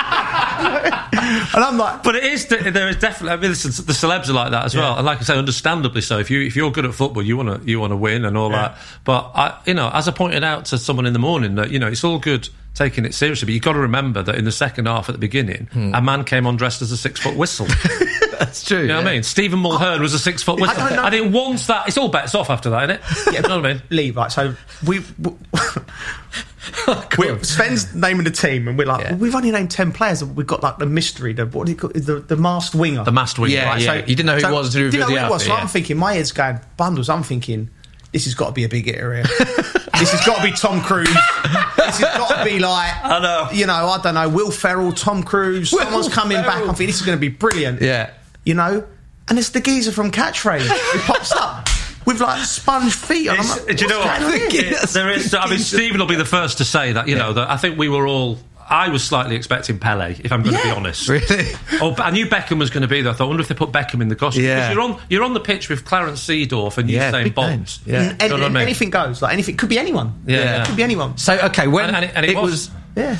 And I'm like, But it is there is definitely. I mean, listen, the celebs are like that as well, Yeah. and like I say, understandably so. If you if you're good at football, you want to you want to win and all Yeah. that. But I, you know, as I pointed out to someone in the morning, that you know, it's all good taking it seriously, but you've got to remember that in the second half at the beginning, a man came on dressed as a six foot whistle. That's true. You know what I mean? Stephen Mulhern was a six foot whistle. don't know. I think once that it's all bets off after that, isn't it? yeah, You know what I mean? Lee, right? So we, we're, Sven's naming the team, and we're like, Yeah. well, we've only named ten players. And we've got like the mystery, the what do you call it, the, the masked winger, The masked winger. Yeah, Right, yeah. so- you didn't know who so it was until you didn't revealed know the who it was. outfit. So yeah. I'm thinking, my head's going bundles. I'm thinking, this has got to be a big area. This has got to be Tom Cruise. This has got to be like, I know. you know, I don't know, Will Ferrell, Tom Cruise. Will Someone's coming back. Ferrell. I'm thinking this is going to be brilliant. Yeah. You know, and it's the geezer from Catchphrase. He pops up with like sponge feet. And I'm It's- like, do you know what's what? going on here? Yes. There is. I mean, Stephen will be the first to say that. You know, that I think we were all. I was slightly expecting Pele, if I'm going to be Yeah. honest. Really? Oh, but I knew Beckham was going to be there. I thought, I wonder if they put Beckham in the costume. Yeah. Because you're on, you're on the pitch with Clarence Seedorf and Yeah, Usain big Bolt. names. Yeah. And, You know what I mean? Anything goes. Like anything could be anyone. Yeah, yeah. Could be anyone. So okay, when And- and it- and it was. Yeah.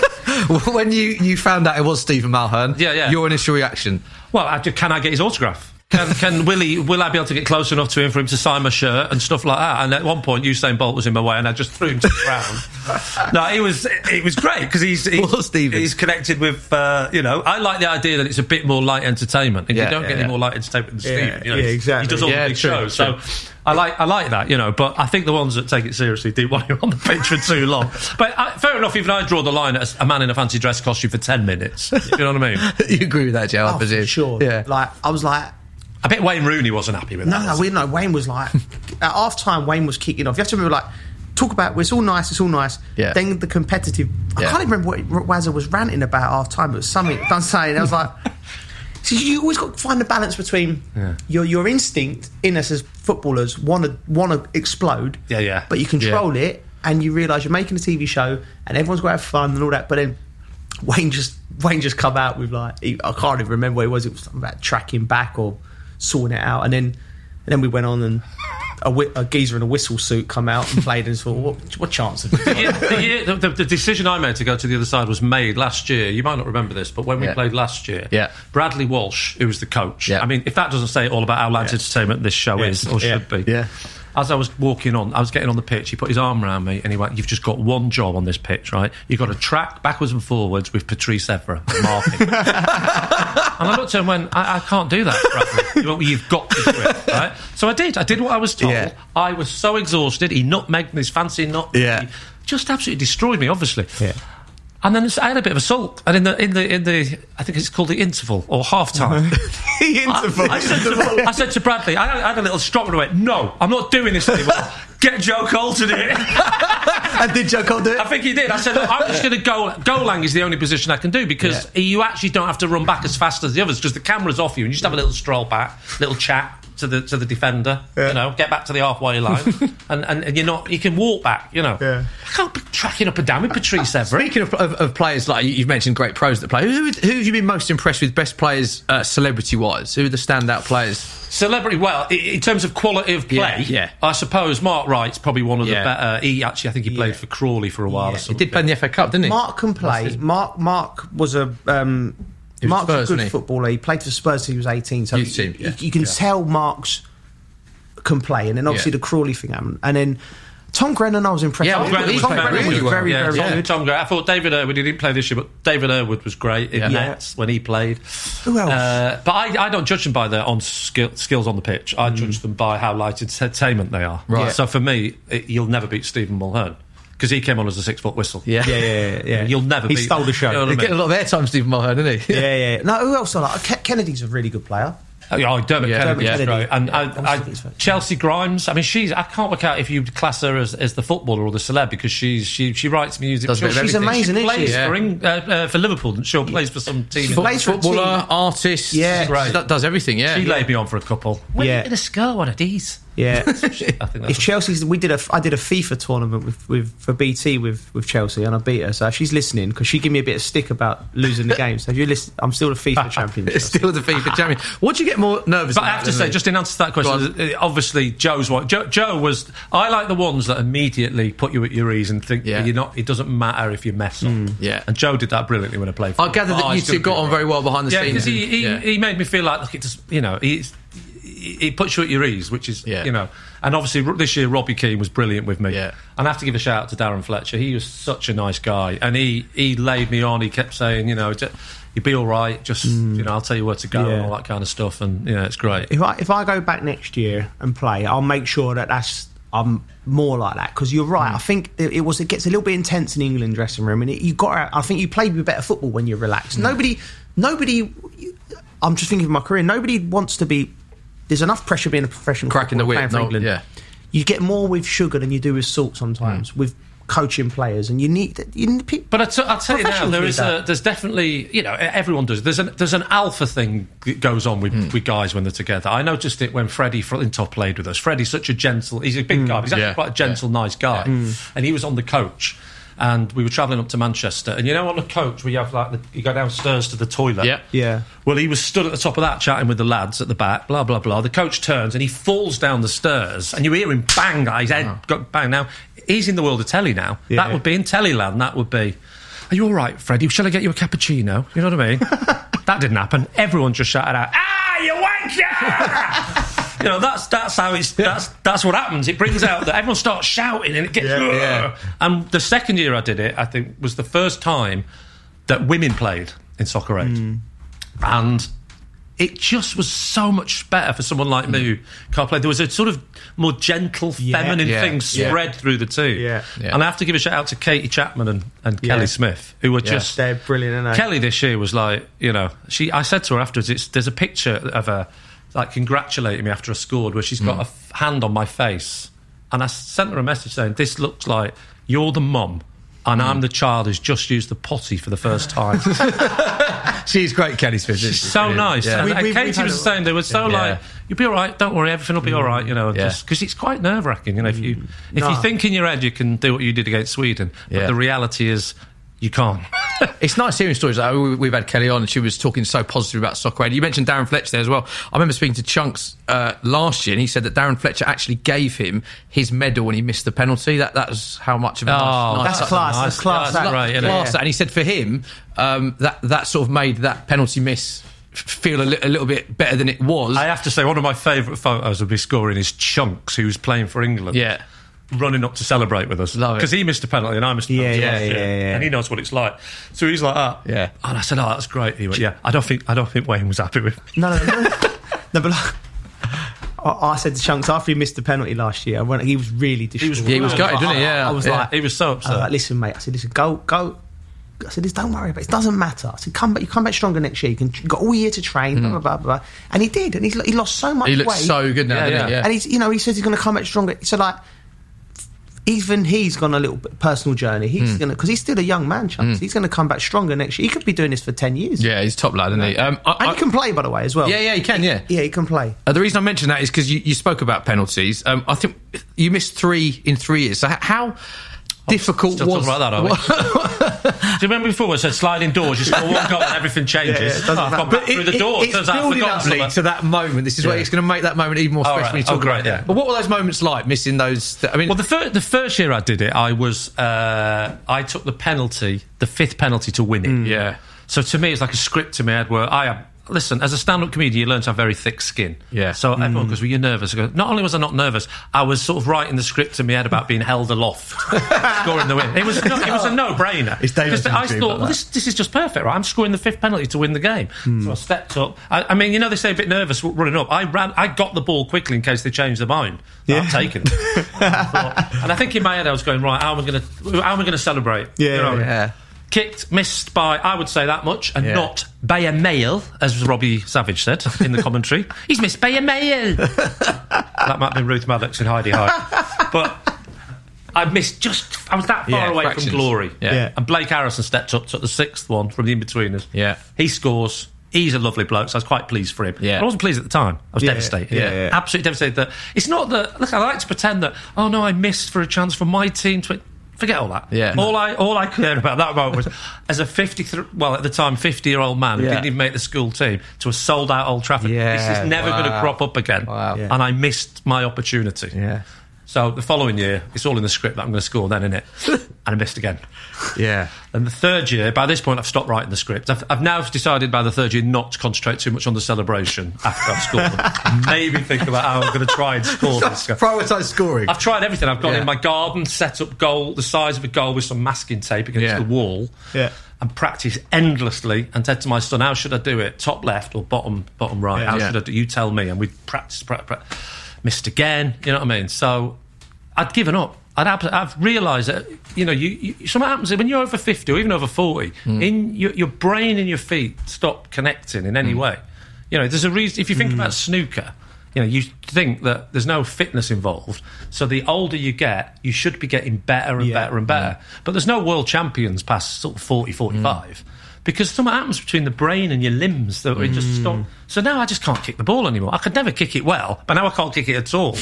when you, you found out it was Stephen Mulhern, Yeah, yeah. your initial reaction? Well, I, can I get his autograph? Can, can Willie, will I be able to get close enough to him for him to sign my shirt and stuff like that? And at one point, Usain Bolt was in my way, and I just threw him to the ground. No, it was it was great because he's he's, Well, Stephen. He's connected with, uh, you know, I like the idea that it's a bit more light entertainment, and Yeah, you don't yeah, get yeah. any more light entertainment than Yeah, Stephen. You know, yeah, he's- exactly. He does all Yeah, the big true, shows, true. so I like I like that, you know. But I think the ones that take it seriously didn't want him on the pitch for too long. But I, fair enough, even I draw the line at a, a man in a fancy dress costume for ten minutes. You know what I mean? You agree with that, Joe? I Oh, presume. for sure. Yeah. Like I was like, I bet Wayne Rooney wasn't happy with no, that. no, was we he? know. Wayne was like, at half time, Wayne was kicking off. You have to remember, like, talk about, well, it's all nice, it's all nice. Yeah. Then the competitive, I Yeah. can't even remember what Wazza was ranting about half time. It was something I'm saying. I was like, so you always got to find the balance between Yeah. your your instinct in us as footballers want to want to explode, Yeah, yeah. but you control it, and you realise you're making a T V show, and everyone's got to have fun and all that. But then Wayne just Wayne just come out with like, he, I can't even remember what it was. It was something about tracking back or sorting it out, and then and then we went on and. A, whi- a geezer in a whistle suit come out and played and thought, what, what chance have we got? Yeah, the, year, the, the, the decision I made to go to the other side was made last year. You might not remember this, but when we Yeah. played last year, Yeah. Bradley Walsh, who was the coach. Yeah. I mean, if that doesn't say all about how light entertainment this show Yeah. is or Yeah. should be. Yeah. As I was walking on, I was getting on the pitch. He put his arm around me and he went, "You've just got one job on this pitch, right? You've got to track backwards and forwards with Patrice Evra marking." And I looked at him and went, I, I can't do that, Bradley. He went, "Well, you've got to do it, right?" So I did. I did what I was told. Yeah. I was so exhausted. He nutmegged his fancy nut. Yeah. He just absolutely destroyed me, obviously. Yeah. And then I had a bit of a sulk. And in the in the in the I think it's called the interval or half time. The interval. I, I, said to, I said to Bradley, I, I had a little strop and I went, "No, I'm not doing this anymore. Get Joe Cole to do it." And did Joe Cole do it? I think he did. I said, "Look, I'm just going to go. Goal lang is the only position I can do because you actually don't have to run back as fast as the others because the camera's off you and you just have a little stroll back, little chat to the to the defender. You know, get back to the halfway line, and, and, and you're not. You can walk back. You know, Yeah. I can't be tracking up and down with Patrice Evra. Speaking of, of, of players, like you- you've mentioned great pros that play, who, who have you been most impressed with, best players, uh, celebrity-wise? Who are the standout players? Celebrity, well, i- in terms of quality of play, Yeah, yeah. I suppose Mark Wright's probably one of the Yeah. better. He actually, I think he played for Crawley for a while. Or He something. did play in the F A Cup, didn't he? Mark can play. Mark Mark was a um, He was Mark's Spurs, a good wasn't he? footballer. He played for Spurs till he was eighteen. So Youth you, team, yeah. you, you can tell Mark's can play, and then obviously Yeah. the Crawley thing happened, and then Tom Grennan I was impressed. Yeah, with. Tom Grennan was Tom playing Grennan really was well. very yeah, very Tom, good. Tom Gray. I thought David Erwood, he didn't play this year, but David Erwood was great in Yeah. nets when he played. Who else? Uh, but I, I don't judge them by their on skill, skills on the pitch. I judge them by how light entertainment they are. Right. So for me, it, you'll never beat Stephen Mulhern because he came on as a six foot whistle. Yeah. Yeah, yeah, yeah, yeah. You'll never He beat stole the show. You know what I He's mean? getting a lot of airtime, Stephen Mulhern, didn't he? yeah, yeah, yeah. No, who else? I like Ke- Kennedy's a really good player. Oh, yeah, Dermot Yeah, Kennedy, Dermot yeah, Kennedy. great. And Yeah, I, I was I, thinking it's- Chelsea Grimes. I mean, she's. I can't work out if you class her as, as the footballer or the celeb because she's she she writes music. Does a bit of She's everything. amazing, She isn't plays she? Yeah. for, Eng- uh, uh, for Liverpool. and She plays for some team. in- Foot- Plays for a footballer, team. artist. Yeah. She do- does everything, yeah. She laid me on for a couple. When Yeah. are you going to score one of these? Yeah. I think that's If Chelsea's, we did a, I did a FIFA tournament with, with for B T with, with Chelsea, and I beat her. So she's listening because she gave me a bit of stick about losing the game. So if you listen, I'm still the FIFA champion. It's still the FIFA champion. What do you get more nervous But about? I have to than say, me? just in answer to that question, uh, obviously Joe's one. Joe, Joe was. I like the ones that immediately put you at your ease and think Yeah. that you're not. It doesn't matter if you mess up. yeah. And Joe did that brilliantly when I played. For I him. gather that Oh, you he's two gonna got be on all very well behind the Yeah, scenes. because he, he, Yeah. he made me feel like, look, it just, you know, he's, he puts you at your ease, which is, Yeah. you know, and obviously this year Robbie Keane was brilliant with me. Yeah. And I have to give a shout out to Darren Fletcher. He was such a nice guy, and he he laid me on. He kept saying, you know, "J- you'll be all right. Just, you know, I'll tell you where to go and Yeah. all that kind of stuff. And yeah, it's great. If I if I go back next year and play, I'll make sure that that's I'm more like that because you're right. Mm. I think it, it was. It gets a little bit intense in the England dressing room, and it, you got. I think you played with better football when you're relaxed. Mm. Nobody, nobody. I'm just thinking of my career. Nobody wants to be. There's enough pressure being a professional cracking the whip for no, England. Yeah, you get more with sugar than you do with salt sometimes. Mm. With coaching players, and you need. You need but I t- I'll tell you now, there is a, there's definitely, you know, everyone does. There's an there's an alpha thing that goes on with, mm. with guys when they're together. I noticed it when Freddie Flintop played with us. Freddie's such a gentle. He's a big mm. guy. But he's actually yeah. quite a gentle, yeah. nice guy, yeah. mm. and he was on the coach. And we were travelling up to Manchester, and you know, on the coach where you have like the, you go downstairs to the toilet. Yeah, yeah. Well, he was stood at the top of that chatting with the lads at the back. Blah blah blah. The coach turns and he falls down the stairs, and you hear him bang. His head oh. got bang. Now he's in the world of telly now. Yeah. That would be in Tellyland. That would be. Are you all right, Freddie? Shall I get you a cappuccino? You know what I mean? That didn't happen. Everyone just shouted out, "Ah, you wanker!" You know, that's that's how it's that's that's what happens. It brings out that everyone starts shouting and it gets. Yeah, yeah. And the second year I did it, I think, was the first time that women played in Soccer eight, mm. and it just was so much better for someone like mm. me who can't play. There was a sort of more gentle, yeah, feminine yeah, thing spread yeah. through the team. Yeah. Yeah. And I have to give a shout out to Katie Chapman and, and yeah. Kelly Smith, who were yeah. just they're brilliant. Aren't they? Kelly this year was like, you know, she. I said to her afterwards, it's, there's a picture of her like congratulating me after I scored, where she's got mm. a f- hand on my face, and I sent her a message saying, "This looks like you're the mum, and mm. I'm the child who's just used the potty for the first time." She's great, Kelly Smith. She's so Brilliant. nice. Yeah. And, we, and we, Katie was saying they were so yeah. like, "You'll be all right. Don't worry. Everything will be all right." You know, yeah. just because it's quite nerve wracking. You know, if you mm. if no. you think in your head you can do what you did against Sweden, yeah. but the reality is you can't. It's nice hearing stories like we've had Kelly on, and she was talking so positive about Soccer eight. You mentioned Darren Fletcher there as well. I remember speaking to Chunks uh, last year, and he said that Darren Fletcher actually gave him his medal when he missed the penalty. That that was how much of a oh, nice, that's nice, class. Nice, That's class. That's that, right. You know, class yeah. that. And he said for him, um, that that sort of made that penalty miss feel a, li- a little bit better than it was. I have to say, one of my favourite photos of me scoring is Chunks, who's playing for England. Yeah. Running up to celebrate with us because he missed a penalty and I missed a penalty, yeah, yeah, yeah, yeah, and he knows what it's like. So he's like that, yeah. And I said, "Oh, that's great." He went, "Yeah, I don't think I don't think Wayne was happy with." No, no, no, no. But like, I, I said to Chunks after he missed the penalty last year, I went, he was really distraught. He was, yeah, he was gutted, didn't he? Yeah, I, I was yeah. like, he was so upset. I was like, "Listen, mate," I said, "Listen, go, go." I said, "Don't worry about it. It doesn't matter." I said, "Come back. You come back stronger next year. You can. You've got all year to train." Mm. Blah, blah, blah, blah. And he did, and he's, he lost so much he weight. He looks so good now, yeah, didn't yeah. he? Yeah. And he's, you know, he says he's going to come back stronger. So like, even he's gone a little bit personal journey. He's mm. going to, because he's still a young man, Chunks. Mm. He's going to come back stronger next year. He could be doing this for ten years. Yeah, he's top lad, isn't he? Um, I, and I, he can play, by the way, as well. Yeah, yeah, he can. Yeah, yeah, he can play. Uh, the reason I mentioned that is because you, you spoke about penalties. Um, I think you missed three in three years. So how difficult Still was talking about that, are we? Do you remember before I said sliding doors? You score one goal and everything changes. Yeah, yeah, oh, I've gone back through the door. It, turns it's out I've building forgotten up something. to that moment. This is yeah. where it's going to make that moment even more special. Oh, right. When you talk oh, great, about yeah. it. But what were those moments like? Missing those? Th- I mean, well, the, fir- the first year I did it, I was uh, I took the penalty, the fifth penalty to win it. Mm. Yeah. So to me, it's like a script in my head where I am. Listen, as a stand-up comedian, you learn to have very thick skin. Yeah. So mm. everyone goes, "Well, you're nervous." I go, not only was I not nervous, I was sort of writing the script in my head about being held aloft, scoring the win. It was no, it was a no-brainer. It's because I thought, like well, this, this is just perfect, right? I'm scoring the fifth penalty to win the game. Mm. So I stepped up. I, I mean, you know, they say a bit nervous running up. I ran. I got the ball quickly in case they changed their mind. Yeah. I've taken it. And I think in my head I was going, right, how am I going to how am I going to celebrate? Yeah, you know, yeah. Kicked, missed by, I would say that much, and yeah. not by a male, as Robbie Savage said in the commentary. He's missed by a male. That might have been Ruth Maddox in Heidi High. But I missed just, I was that far yeah, away fractions. from glory. Yeah. Yeah. And Blake Harrison stepped up, took the sixth one from the in-betweeners. Yeah. He scores. He's a lovely bloke, so I was quite pleased for him. Yeah. But I wasn't pleased at the time. I was Yeah, devastated. yeah, yeah. Absolutely devastated. That it's not that, look, I like to pretend that, oh no, I missed for a chance for my team to... Forget all that. Yeah. All I all I cared about that moment was, as a fifty, well at the time fifty year old man who Yeah. didn't even make the school team, to a sold out Old Trafford. Yeah, this is never wow. going to crop up again. Wow. Yeah. And I missed my opportunity. Yeah. So the following year, it's all in the script that I'm going to score then, innit? And I missed again. Yeah. And the third year, by this point, I've stopped writing the script. I've, I've now decided by the third year not to concentrate too much on the celebration after I've scored them. Maybe think about how I'm going to try and score this. Prioritise scoring. I've tried everything. I've gone Yeah. in my garden, set up goal, the size of a goal with some masking tape against Yeah. the wall, Yeah. and practiced endlessly. And said to my son, "How should I do it? Top left or bottom bottom right? Yeah. How Yeah. should I do? You tell me." And we practiced, practiced, practiced. Missed again. You know what I mean? So I'd given up. I'd ab- I've realised that, you know, you, you, something happens when you're over fifty or even over forty, mm. in your, your brain and your feet stop connecting in any mm. way. You know, there's a reason. If you think mm. about snooker, you know, you think that there's no fitness involved. So the older you get, you should be getting better and yeah. better and better. Yeah. But there's no world champions past sort of forty, forty-five. Mm. Because something happens between the brain and your limbs that mm. just stop. So now I just can't kick the ball anymore. I could never kick it well, but now I can't kick it at all.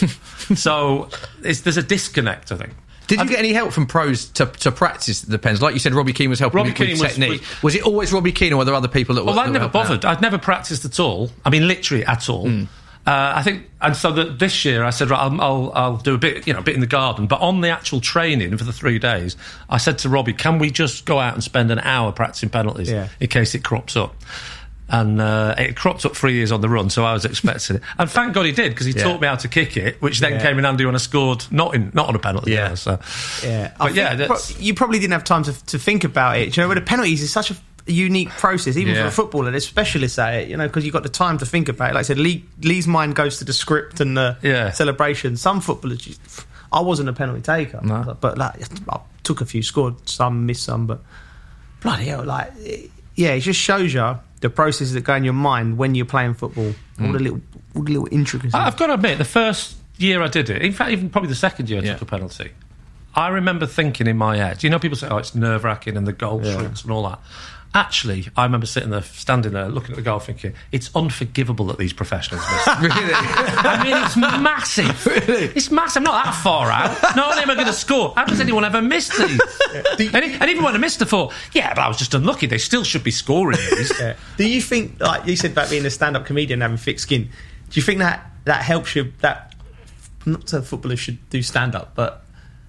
So it's, there's a disconnect, I think. Did you I've, get any help from pros to, to practice the pens? Like you said, Robbie Keane was helping Robbie with, with Keane was, technique. Was, was it always Robbie Keane, or were there other people that were? Well, I that never were bothered. out? I'd never practiced at all. I mean, literally at all. Mm. Uh, I think, and so the, this year I said, right, I'll, I'll, I'll do a bit, you know, a bit in the garden. But on the actual training for the three days, I said to Robbie, "Can we just go out and spend an hour practicing penalties yeah. in case it crops up?" And uh, it cropped up three years on the run, so I was expecting it. And thank God he did, because he yeah. taught me how to kick it, which then yeah. came in handy when I scored, not in not on a penalty. Yeah, yeah so yeah. But yeah, pro- you probably didn't have time to, to think about it. You know, with the penalties, it's such a unique process, even yeah. for a footballer. There's specialists at it, you know, because you've got the time to think about it. Like I said, Lee, Lee's mind goes to the script and the yeah. celebration. Some footballers, just, I wasn't a penalty taker, no. but like, I took a few, scored some, missed some, but bloody hell, like, it, yeah, it just shows you the processes that go in your mind when you're playing football, mm. all the little, all the little intricacies. I've got to admit, the first year I did it, in fact, even probably the second year I yeah. took a penalty, I remember thinking in my head, you know, people say, oh, it's nerve-wracking and the goal yeah. shrinks and all that. Actually, I remember sitting there, standing there, looking at the goal, thinking, it's unforgivable that these professionals miss. Really? I mean, it's massive. Really? It's massive. I'm not that far out. Not only am I going to score, how does anyone ever miss these? Yeah. And, and even when I missed the four, yeah, but I was just unlucky. They still should be scoring these. Yeah. Do you think, like you said about being a stand-up comedian and having thick skin, do you think that, that helps you, that, I'm not saying footballers should do stand-up, but,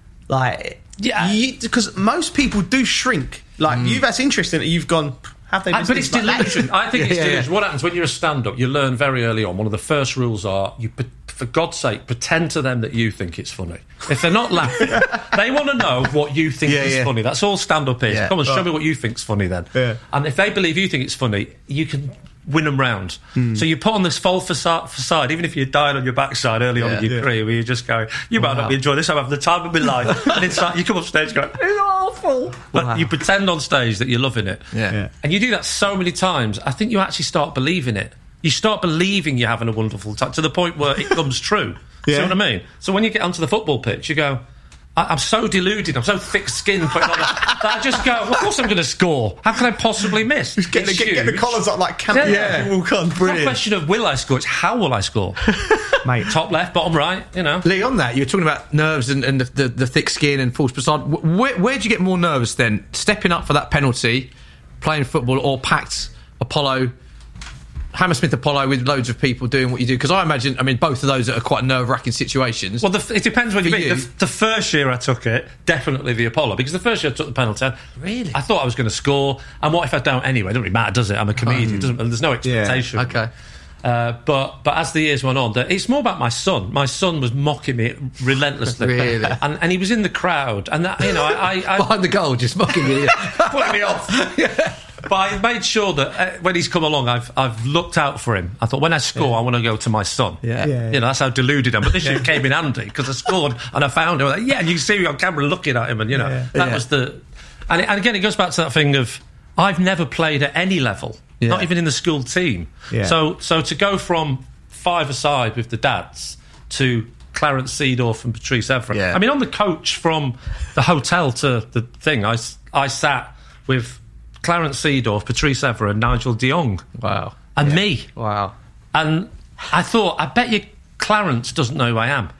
like, yeah, because most people do shrink. Like, mm. you, that's interesting that you've gone, have they uh, But it's delusion. I think yeah, it's yeah, delusion. Yeah. What happens when you're a stand-up, you learn very early on, one of the first rules are, you, for God's sake, pretend to them that you think it's funny. If they're not laughing, they want to know what you think yeah, is yeah. funny. That's all stand-up is. Yeah. Come on, show right. me what you think's funny then. Yeah. And if they believe you think it's funny, you can win them round. Mm. So you put on this false facade, facade, even if you're dying on your backside early on yeah, in your yeah. career, where you're just going, you might wow. not be enjoying this, I'm having the time of my life. And it's like, you come off stage going, it's awful. But wow. you pretend on stage that you're loving it. Yeah. Yeah. And you do that so many times, I think you actually start believing it. You start believing you're having a wonderful time, to the point where it comes true. Yeah. See what I mean? So when you get onto the football pitch, you go, I'm so deluded, I'm so thick-skinned putting on the, that I just go, well, of course I'm going to score. How can I possibly miss? Just get, the, get, get the collars up like camp. Yeah, yeah. Walk on. It's not a question of will I score, it's how will I score. Mate, top left, bottom right, you know. Lee, on that, you were talking about nerves and, and the, the, the thick skin and false facade. Where, where'd you get more nervous then? Stepping up for that penalty, playing football, or packed Apollo... Hammersmith Apollo with loads of people doing what you do? Because I imagine, I mean, both of those are quite nerve-wracking situations. Well, the, it depends what you mean. The, the first year I took it, definitely the Apollo, because the first year I took the penalty, really, I thought I was going to score, and what if I don't anyway? It doesn't really matter, does it? I'm a comedian. Um, doesn't, there's no expectation. Yeah, okay. Uh, but but as the years went on, it's more about my son. My son was mocking me relentlessly, really, and, and he was in the crowd, and that, you know, I, I, I behind the goal, just mocking me, putting me off. Yeah. But I made sure that uh, when he's come along, I've I've looked out for him. I thought, when I score, yeah. I want to go to my son. Yeah. Yeah. You know, that's how deluded I am. But this year came in handy, because I scored and I found him. Like, yeah, and you can see me on camera looking at him, and, you know, yeah. that yeah. was the... And, and again, it goes back to that thing of, I've never played at any level, yeah. not even in the school team. Yeah. So, so to go from five-a-side with the dads to Clarence Seedorf and Patrice Evra. Yeah. I mean, on the coach from the hotel to the thing, I, I sat with... Clarence Seedorf, Patrice Evra and Nigel de Jong. Wow. And yeah. me. Wow. And I thought, I bet you Clarence doesn't know who I am.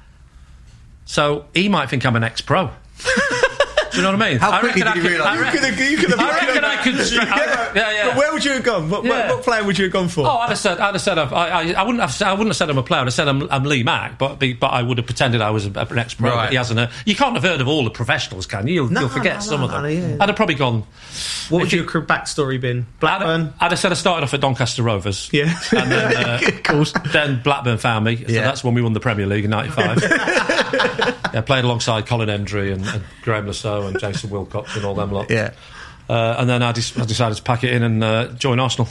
So he might think I'm an ex-pro. Do you know what I mean? How I quickly did you realise? You could have... You could have I reckon I could... Stra- yeah. yeah, yeah. But where would you have gone? What, yeah. what, what player would you have gone for? Oh, I'd have said... I'd have said... I've, I, I, I, wouldn't have, I wouldn't have said I'm a player. I'd have said I'm, I'm Lee Mack, but but I would have pretended I was an ex-pro. Right. But he hasn't... A, you can't have heard of all the professionals, can you? You'll, no, you'll forget no, some no, of them. No, yeah. I'd have probably gone... What would your backstory been? Blackburn? I'd, I'd have said I started off at Doncaster Rovers. Yeah. And then, uh, of course. Then Blackburn found me. So yeah. that's when we won the Premier League in ninety-five. Yeah, played alongside Colin Hendry and, and Graham Lasso and Jason Wilcox and all them lot. Yeah. Uh, and then I, dis- I decided to pack it in and uh, join Arsenal.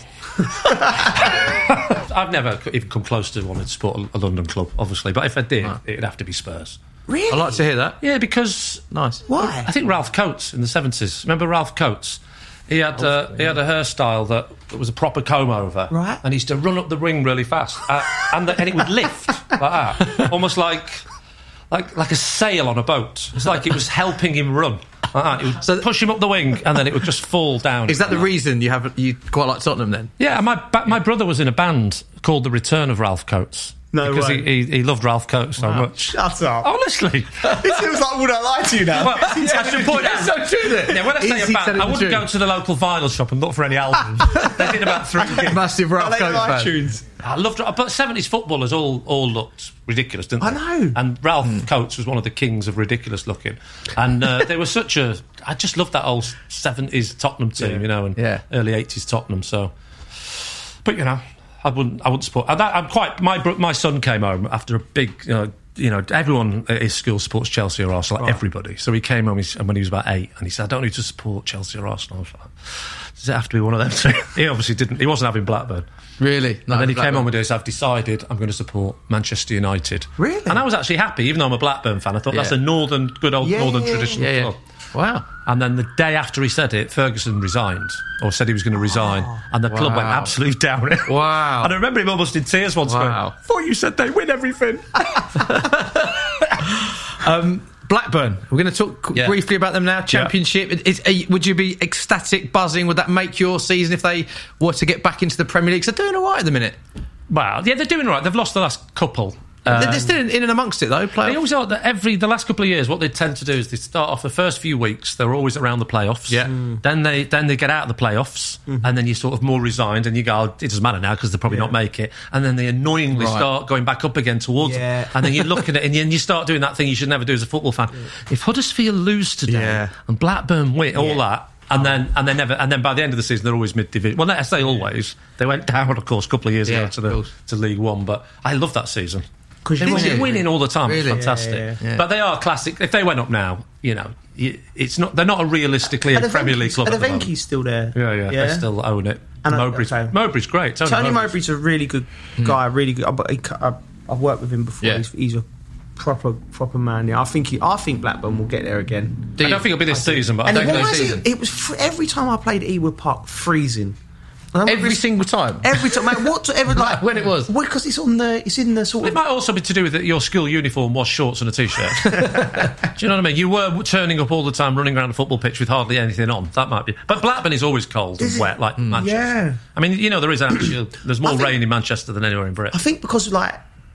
I've never even come close to wanting to support a, a London club, obviously. But if I did, right. it'd have to be Spurs. Really? I'd like to hear that. Yeah, because Nice. Why? I think Ralph Coates in the seventies. Remember Ralph Coates? He had uh, he had a hairstyle that, that was a proper comb over, Right. And he used to run up the ring really fast, uh, and the, and it would lift like that, almost like like like a sail on a boat. It's like it was helping him run. Like that. It would So- push him up the wing, and then it would just fall down. Is that the reason you have you quite like Tottenham then? Yeah, and my ba- my brother was in a band called The Return of Ralph Coates. No because way. He, he he loved Ralph Coates so much. Shut up. Honestly. It seems like, would I lie to you now? Well, I should point out. It's so true then. Yeah, when I say Is a he band, telling I the wouldn't truth? go to the local vinyl shop and look for any albums. They did about three gigs. Massive Ralph I like Coates fan. iTunes. I loved, but seventies footballers all all looked ridiculous, didn't they? I know. And Ralph Coates was one of the kings of ridiculous looking, and uh, they were such a. I just loved that old seventies Tottenham team, Yeah. you know, and Yeah. early eighties Tottenham. So, but you know, I wouldn't. I wouldn't support. And that, I'm quite. My bro- my son came home after a big. You know, you know, everyone at his school supports Chelsea or Arsenal, like everybody. So he came home he's- when he was about eight, and he said, "I don't need to support Chelsea or Arsenal." I was like, does it have to be one of them two? He obviously didn't. He wasn't having Blackburn. Really? No, And then he Blackburn. came on with this, I've decided I'm going to support Manchester United. Really? And I was actually happy, even though I'm a Blackburn fan. I thought that's Yeah. a northern, good old Yeah, northern yeah, yeah. traditional Yeah, yeah. club. Wow. And then the day after he said it, Ferguson resigned, or said he was going to resign, and the club went Wow. absolutely downhill. Wow. And I remember him almost in tears once Wow. going, I thought you said they win everything. Um, Blackburn. We're going to talk Yeah. briefly about them now. Championship. Is, are you- would you be ecstatic, buzzing? Would that make your season if they were to get back into the Premier League? 'Cause they're doing all right at the minute. Well, yeah, they're doing all right. They've lost the last couple. Um, they're still in, in and amongst it, though. Play They always are. That every the last couple of years, what they tend to do is they start off the first few weeks. They're always around the playoffs. Yeah. Mm. Then they then they get out of the playoffs, and then you're sort of more resigned, and you go, oh, it doesn't matter now because they'll probably not make it. And then they annoyingly Right. start going back up again towards. Yeah. And then you look at it, and you, and you start doing that thing you should never do as a football fan. If Huddersfield lose today Yeah. and Blackburn win, all that. And then, and they never, and then by the end of the season, they're always mid-division. Well, I say always. They went down, of course, a couple of years Yeah, ago to of the course. to League One. But I love that season. 'Cause They're you- winning, winning all the time. Really? It's fantastic. Yeah, yeah, yeah. But they are classic. If they went up now, you know, y- it's not. They're not a realistically a Are the Premier Venky's- League club. Are at the the moment. Venky's still there? Yeah, yeah, They still own it. And I- Mowbray's, okay. Mowbray's great. Tony, Tony Mowbray's- Mowbray's a really good guy, really good. I- I- I've worked with him before. Yeah. He's, he's a proper, proper man. Yeah, I think he, I think Blackburn will get there again. Do I you? don't think it'll be this season, but I And think why next is season. it? It was fr- every time I played at Ewood Park, freezing. And I'm Every just- single time. every time, mate. What? Ever like When it was? Well, because it's on the, it's in the sort it of. might also be to do with that your school uniform was shorts and a t-shirt. Do you know what I mean? You were turning up all the time, running around a football pitch with hardly anything on. That might be. But Blackburn is always cold Is and it? wet, like Manchester. Yeah. I mean, you know, there is actually there's more I think- rain in Manchester than anywhere in I Britain. think because like,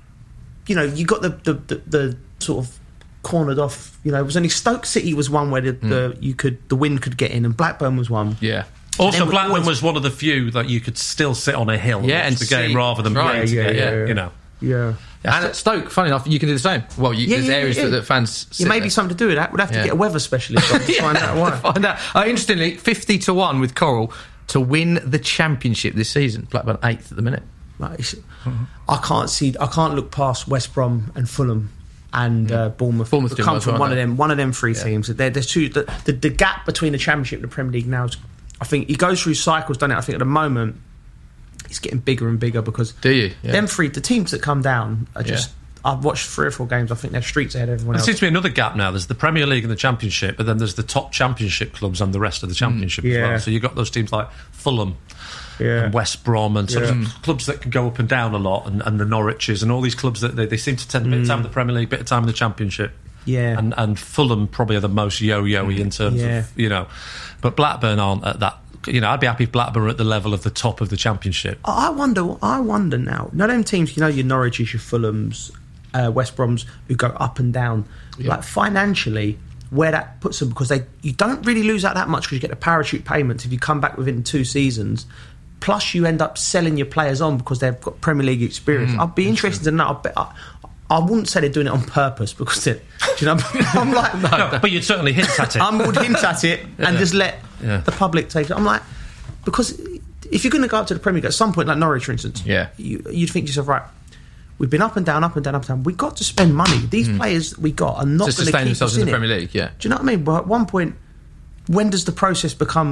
you know, you got the the, the, the sort of cornered off. You know, it was only Stoke City was one where the, the you could the wind could get in, and Blackburn was one. Yeah. Also, then we Blackburn always- was one of the few that you could still sit on a hill and Yeah, watch and the game see. rather than Right, playing yeah, together, yeah, yeah. you know. Yeah. And at Stoke, funny enough, you can do the same. Well, you, Yeah, there's yeah, areas yeah. That, that fans. It sit may be there. something to do with that. We'd have to Yeah. get a weather specialist on to find out why. Find out. Uh, interestingly, fifty to one with Coral to win the championship this season. Blackburn eighth at the minute. Like, it's- I can't see. I can't look past West Brom and Fulham and uh, Bournemouth. Bournemouth They doing come well, from aren't one of they? them. One of them three teams. There, there's two. The, the, the gap between the Championship and the Premier League now is. I think he goes through cycles, doesn't it? I think at the moment it's getting bigger and bigger because Do you? Yeah. them three, the teams that come down are just. I've watched three or four games. I think they're streets ahead of everyone There else. seems to be another gap now. There's the Premier League and the Championship, but then there's the top Championship clubs and the rest of the Championship as yeah. well. So you've got those teams like Fulham Yeah. and West Brom and sort Yeah. of clubs that can go up and down a lot, and, and the Norwiches and all these clubs that they, they seem to spend a bit of time in the Premier League, bit of time in the Championship. Yeah. And, and Fulham probably are the most yo-yo-y in terms Yeah. of, you know, but Blackburn aren't at that. You know, I'd be happy if Blackburn were at the level of the top of the Championship. I wonder. I wonder now. None of them teams, you know, your Norwiches, your Fulhams, uh, West Broms, who go up and down. Like financially, where that puts them, because they you don't really lose out that much because you get the parachute payments if you come back within two seasons. Plus, you end up selling your players on because they've got Premier League experience. Mm, I'd be interested to know. I, bet, I, I wouldn't say they're doing it on purpose because they, do you know, I'm like, No, but you'd certainly hint at it. I would hint at it and just let Yeah. the public take it. I'm like, because if you're going to go up to the Premier League at some point, like Norwich, for instance, Yeah. you, you'd think to yourself, right, we've been up and down, up and down, up and down. We've got to spend money. These players we got are not To going to sustain keep themselves us in the it. Premier League, yeah. Do you know what I mean? But at one point, when does the process become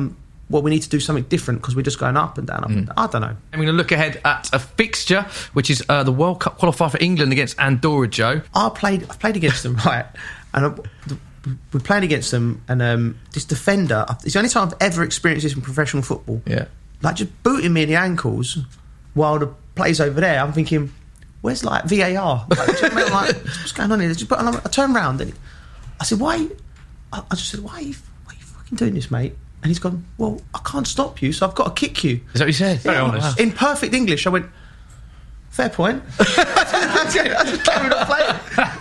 well, we need to do something different because we're just going up and down, up mm. and down. I don't know. I'm going to look ahead at a fixture, which is uh, the World Cup qualifier for England against Andorra, Joe. I played, I played against them, right? And I, we played against them, and um, this defender, it's the only time I've ever experienced this in professional football. Yeah. Like, just booting me in the ankles while the play's over there. I'm thinking, where's, like, V A R? Like, I'm like, what's going on here? Just, and I turned around, and I said, why? I just said, why are you, why are you fucking doing this, mate? And he's gone, well, I can't stop you, so I've got to kick you. Is that what you said? Very yeah, honest. In perfect English, I went, fair point. I just carried on playing.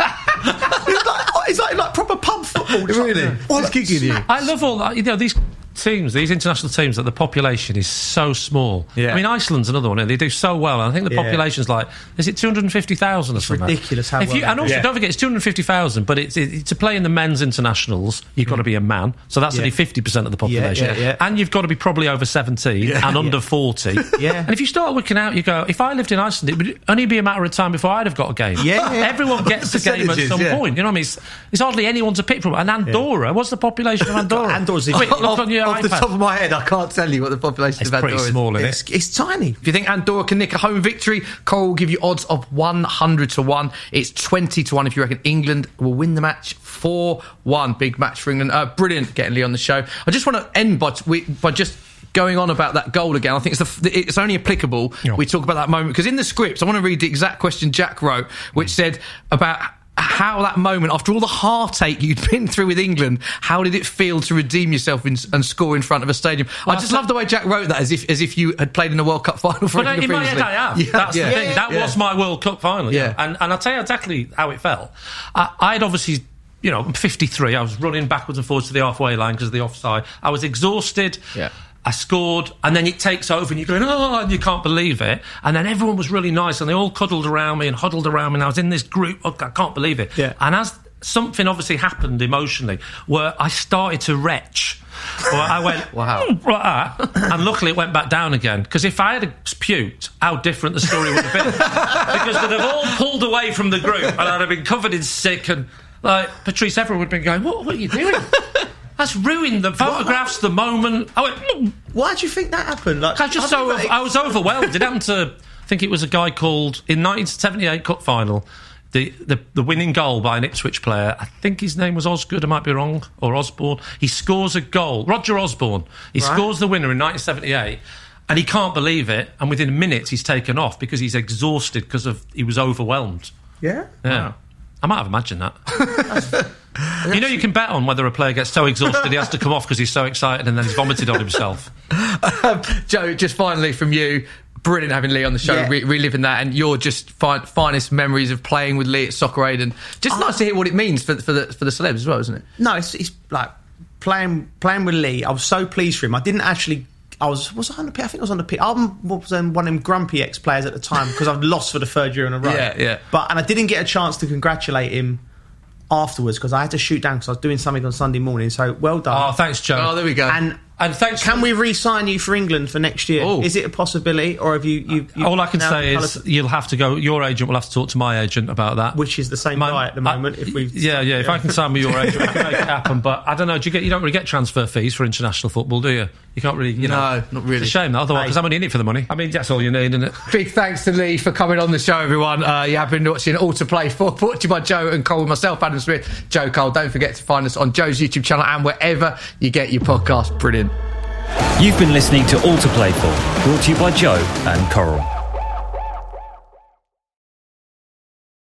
It's like, it's like, like proper pub football. Really? Well, like, kicking you. I love all that. You know, these teams, these international teams, that the population is so small. Yeah. I mean, Iceland's another one, and they do so well. And I think the Yeah. population's like, is it two hundred fifty thousand or something? ridiculous how if well you, they And do. also, Yeah. don't forget, it's two hundred fifty thousand, but it's, it, to play in the men's internationals, you've got to be a man. So that's Yeah. only fifty percent of the population. Yeah, yeah, yeah. And you've got to be probably over seventeen and under Yeah. forty. Yeah. And if you start working out, you go, if I lived in Iceland, it would only be a matter of time before I'd have got a game. Yeah, yeah. Everyone gets a game at Percentages, some yeah. point. You know what I mean? It's, it's hardly anyone to pick from. And Andorra, what's the population of Andorra? Andorra's in- Quick, look off, on your off the iPad. top of my head, I can't tell you what the population It's of pretty Andorra is. small, isn't it? It's, it's tiny. If you think Andorra can nick a home victory, Cole will give you odds of one hundred to one. It's twenty to one if you reckon England will win the match. four one. Big match for England. Uh, brilliant getting Lee on the show. I just want to end by, by just going on about that goal again. I think it's, the, it's only applicable. Yeah. We talk about that moment because in the script, I want to read the exact question Jack wrote, which said about how that moment, after all the heartache you'd been through with England, how did it feel to redeem yourself in, and score in front of a stadium? Well, I just I love the way Jack wrote that, as if as if you had played in a World Cup final for But England in my head, previously. I have. Yeah, That's yeah. the thing. Yeah, that yeah. was my World Cup final. Yeah. Yeah. And, and I'll tell you exactly how it felt. I, I'd obviously, you know, I'm fifty-three. I was running backwards and forwards to the halfway line because of the offside. I was exhausted. Yeah. I scored, and then it takes over, and you're going, oh, and you can't believe it. And then everyone was really nice, and they all cuddled around me and huddled around me, and I was in this group. Oh, I can't believe it. Yeah. And as something obviously happened emotionally, where I started to retch. Well, I went, Wow. "Mm," like that, and luckily it went back down again. Because if I had puked, how different the story would have been. Because they'd have all pulled away from the group, and I'd have been covered in sick, and like Patrice Evra would have been going, what, what are you doing? That's ruined the photographs, the moment. I went, mm. Why do you think that happened? Like, I was just I so don't know. I was overwhelmed. It happened to, I think it was a guy called in nineteen seventy-eight Cup final. The, the the winning goal by an Ipswich player, I think his name was Osgood, I might be wrong, or Osborne. He scores a goal, Roger Osborne. He Right. scores the winner in nineteen seventy-eight, and he can't believe it. And within minutes, he's taken off because he's exhausted because of he was overwhelmed. Yeah? Yeah, I might have imagined that. You know, you can bet on whether a player gets so exhausted he has to come off because he's so excited and then he's vomited on himself. Um, Joe, just finally from you, brilliant having Lee on the show, Yeah. re- reliving that, and your just fi- finest memories of playing with Lee at Soccer Aid, and just Oh. nice to hear what it means for, for the for the celebs as well, isn't it? No, it's, it's like playing playing with Lee. I was so pleased for him. I didn't actually. I was was I on the pitch? I think I was on the pitch. I was um, one of them grumpy ex players at the time because I've lost for the third year in a row. Yeah, yeah. But and I didn't get a chance to congratulate him afterwards because I had to shoot down because I was doing something on Sunday morning. So well done. Oh, thanks, Joe. Oh, there we go. and And thanks. can we re-sign you for England for next year? Oh. Is it a possibility, or have you? you, you All I can now say kind is of- you'll have to go. Your agent will have to talk to my agent about that. which is the same My- guy at the I- moment. if we, yeah, yeah. If I can sign with your agent, we can make it happen. But I don't know. Do you get? You don't really get transfer fees for international football, do you? You can't really. You know, No, not really. It's a shame, though. Otherwise, because I'm only in it for the money. I mean, that's all you need, isn't it? Big thanks to Lee for coming on the show, everyone. Uh, you have been watching All to Play for, brought to you by Joe and Cole, with myself, Adam Smith, Joe Cole. Don't forget to find us on Joe's YouTube channel and wherever you get your podcast. Brilliant. You've been listening to All to Play For, brought to you by Joe and Coral.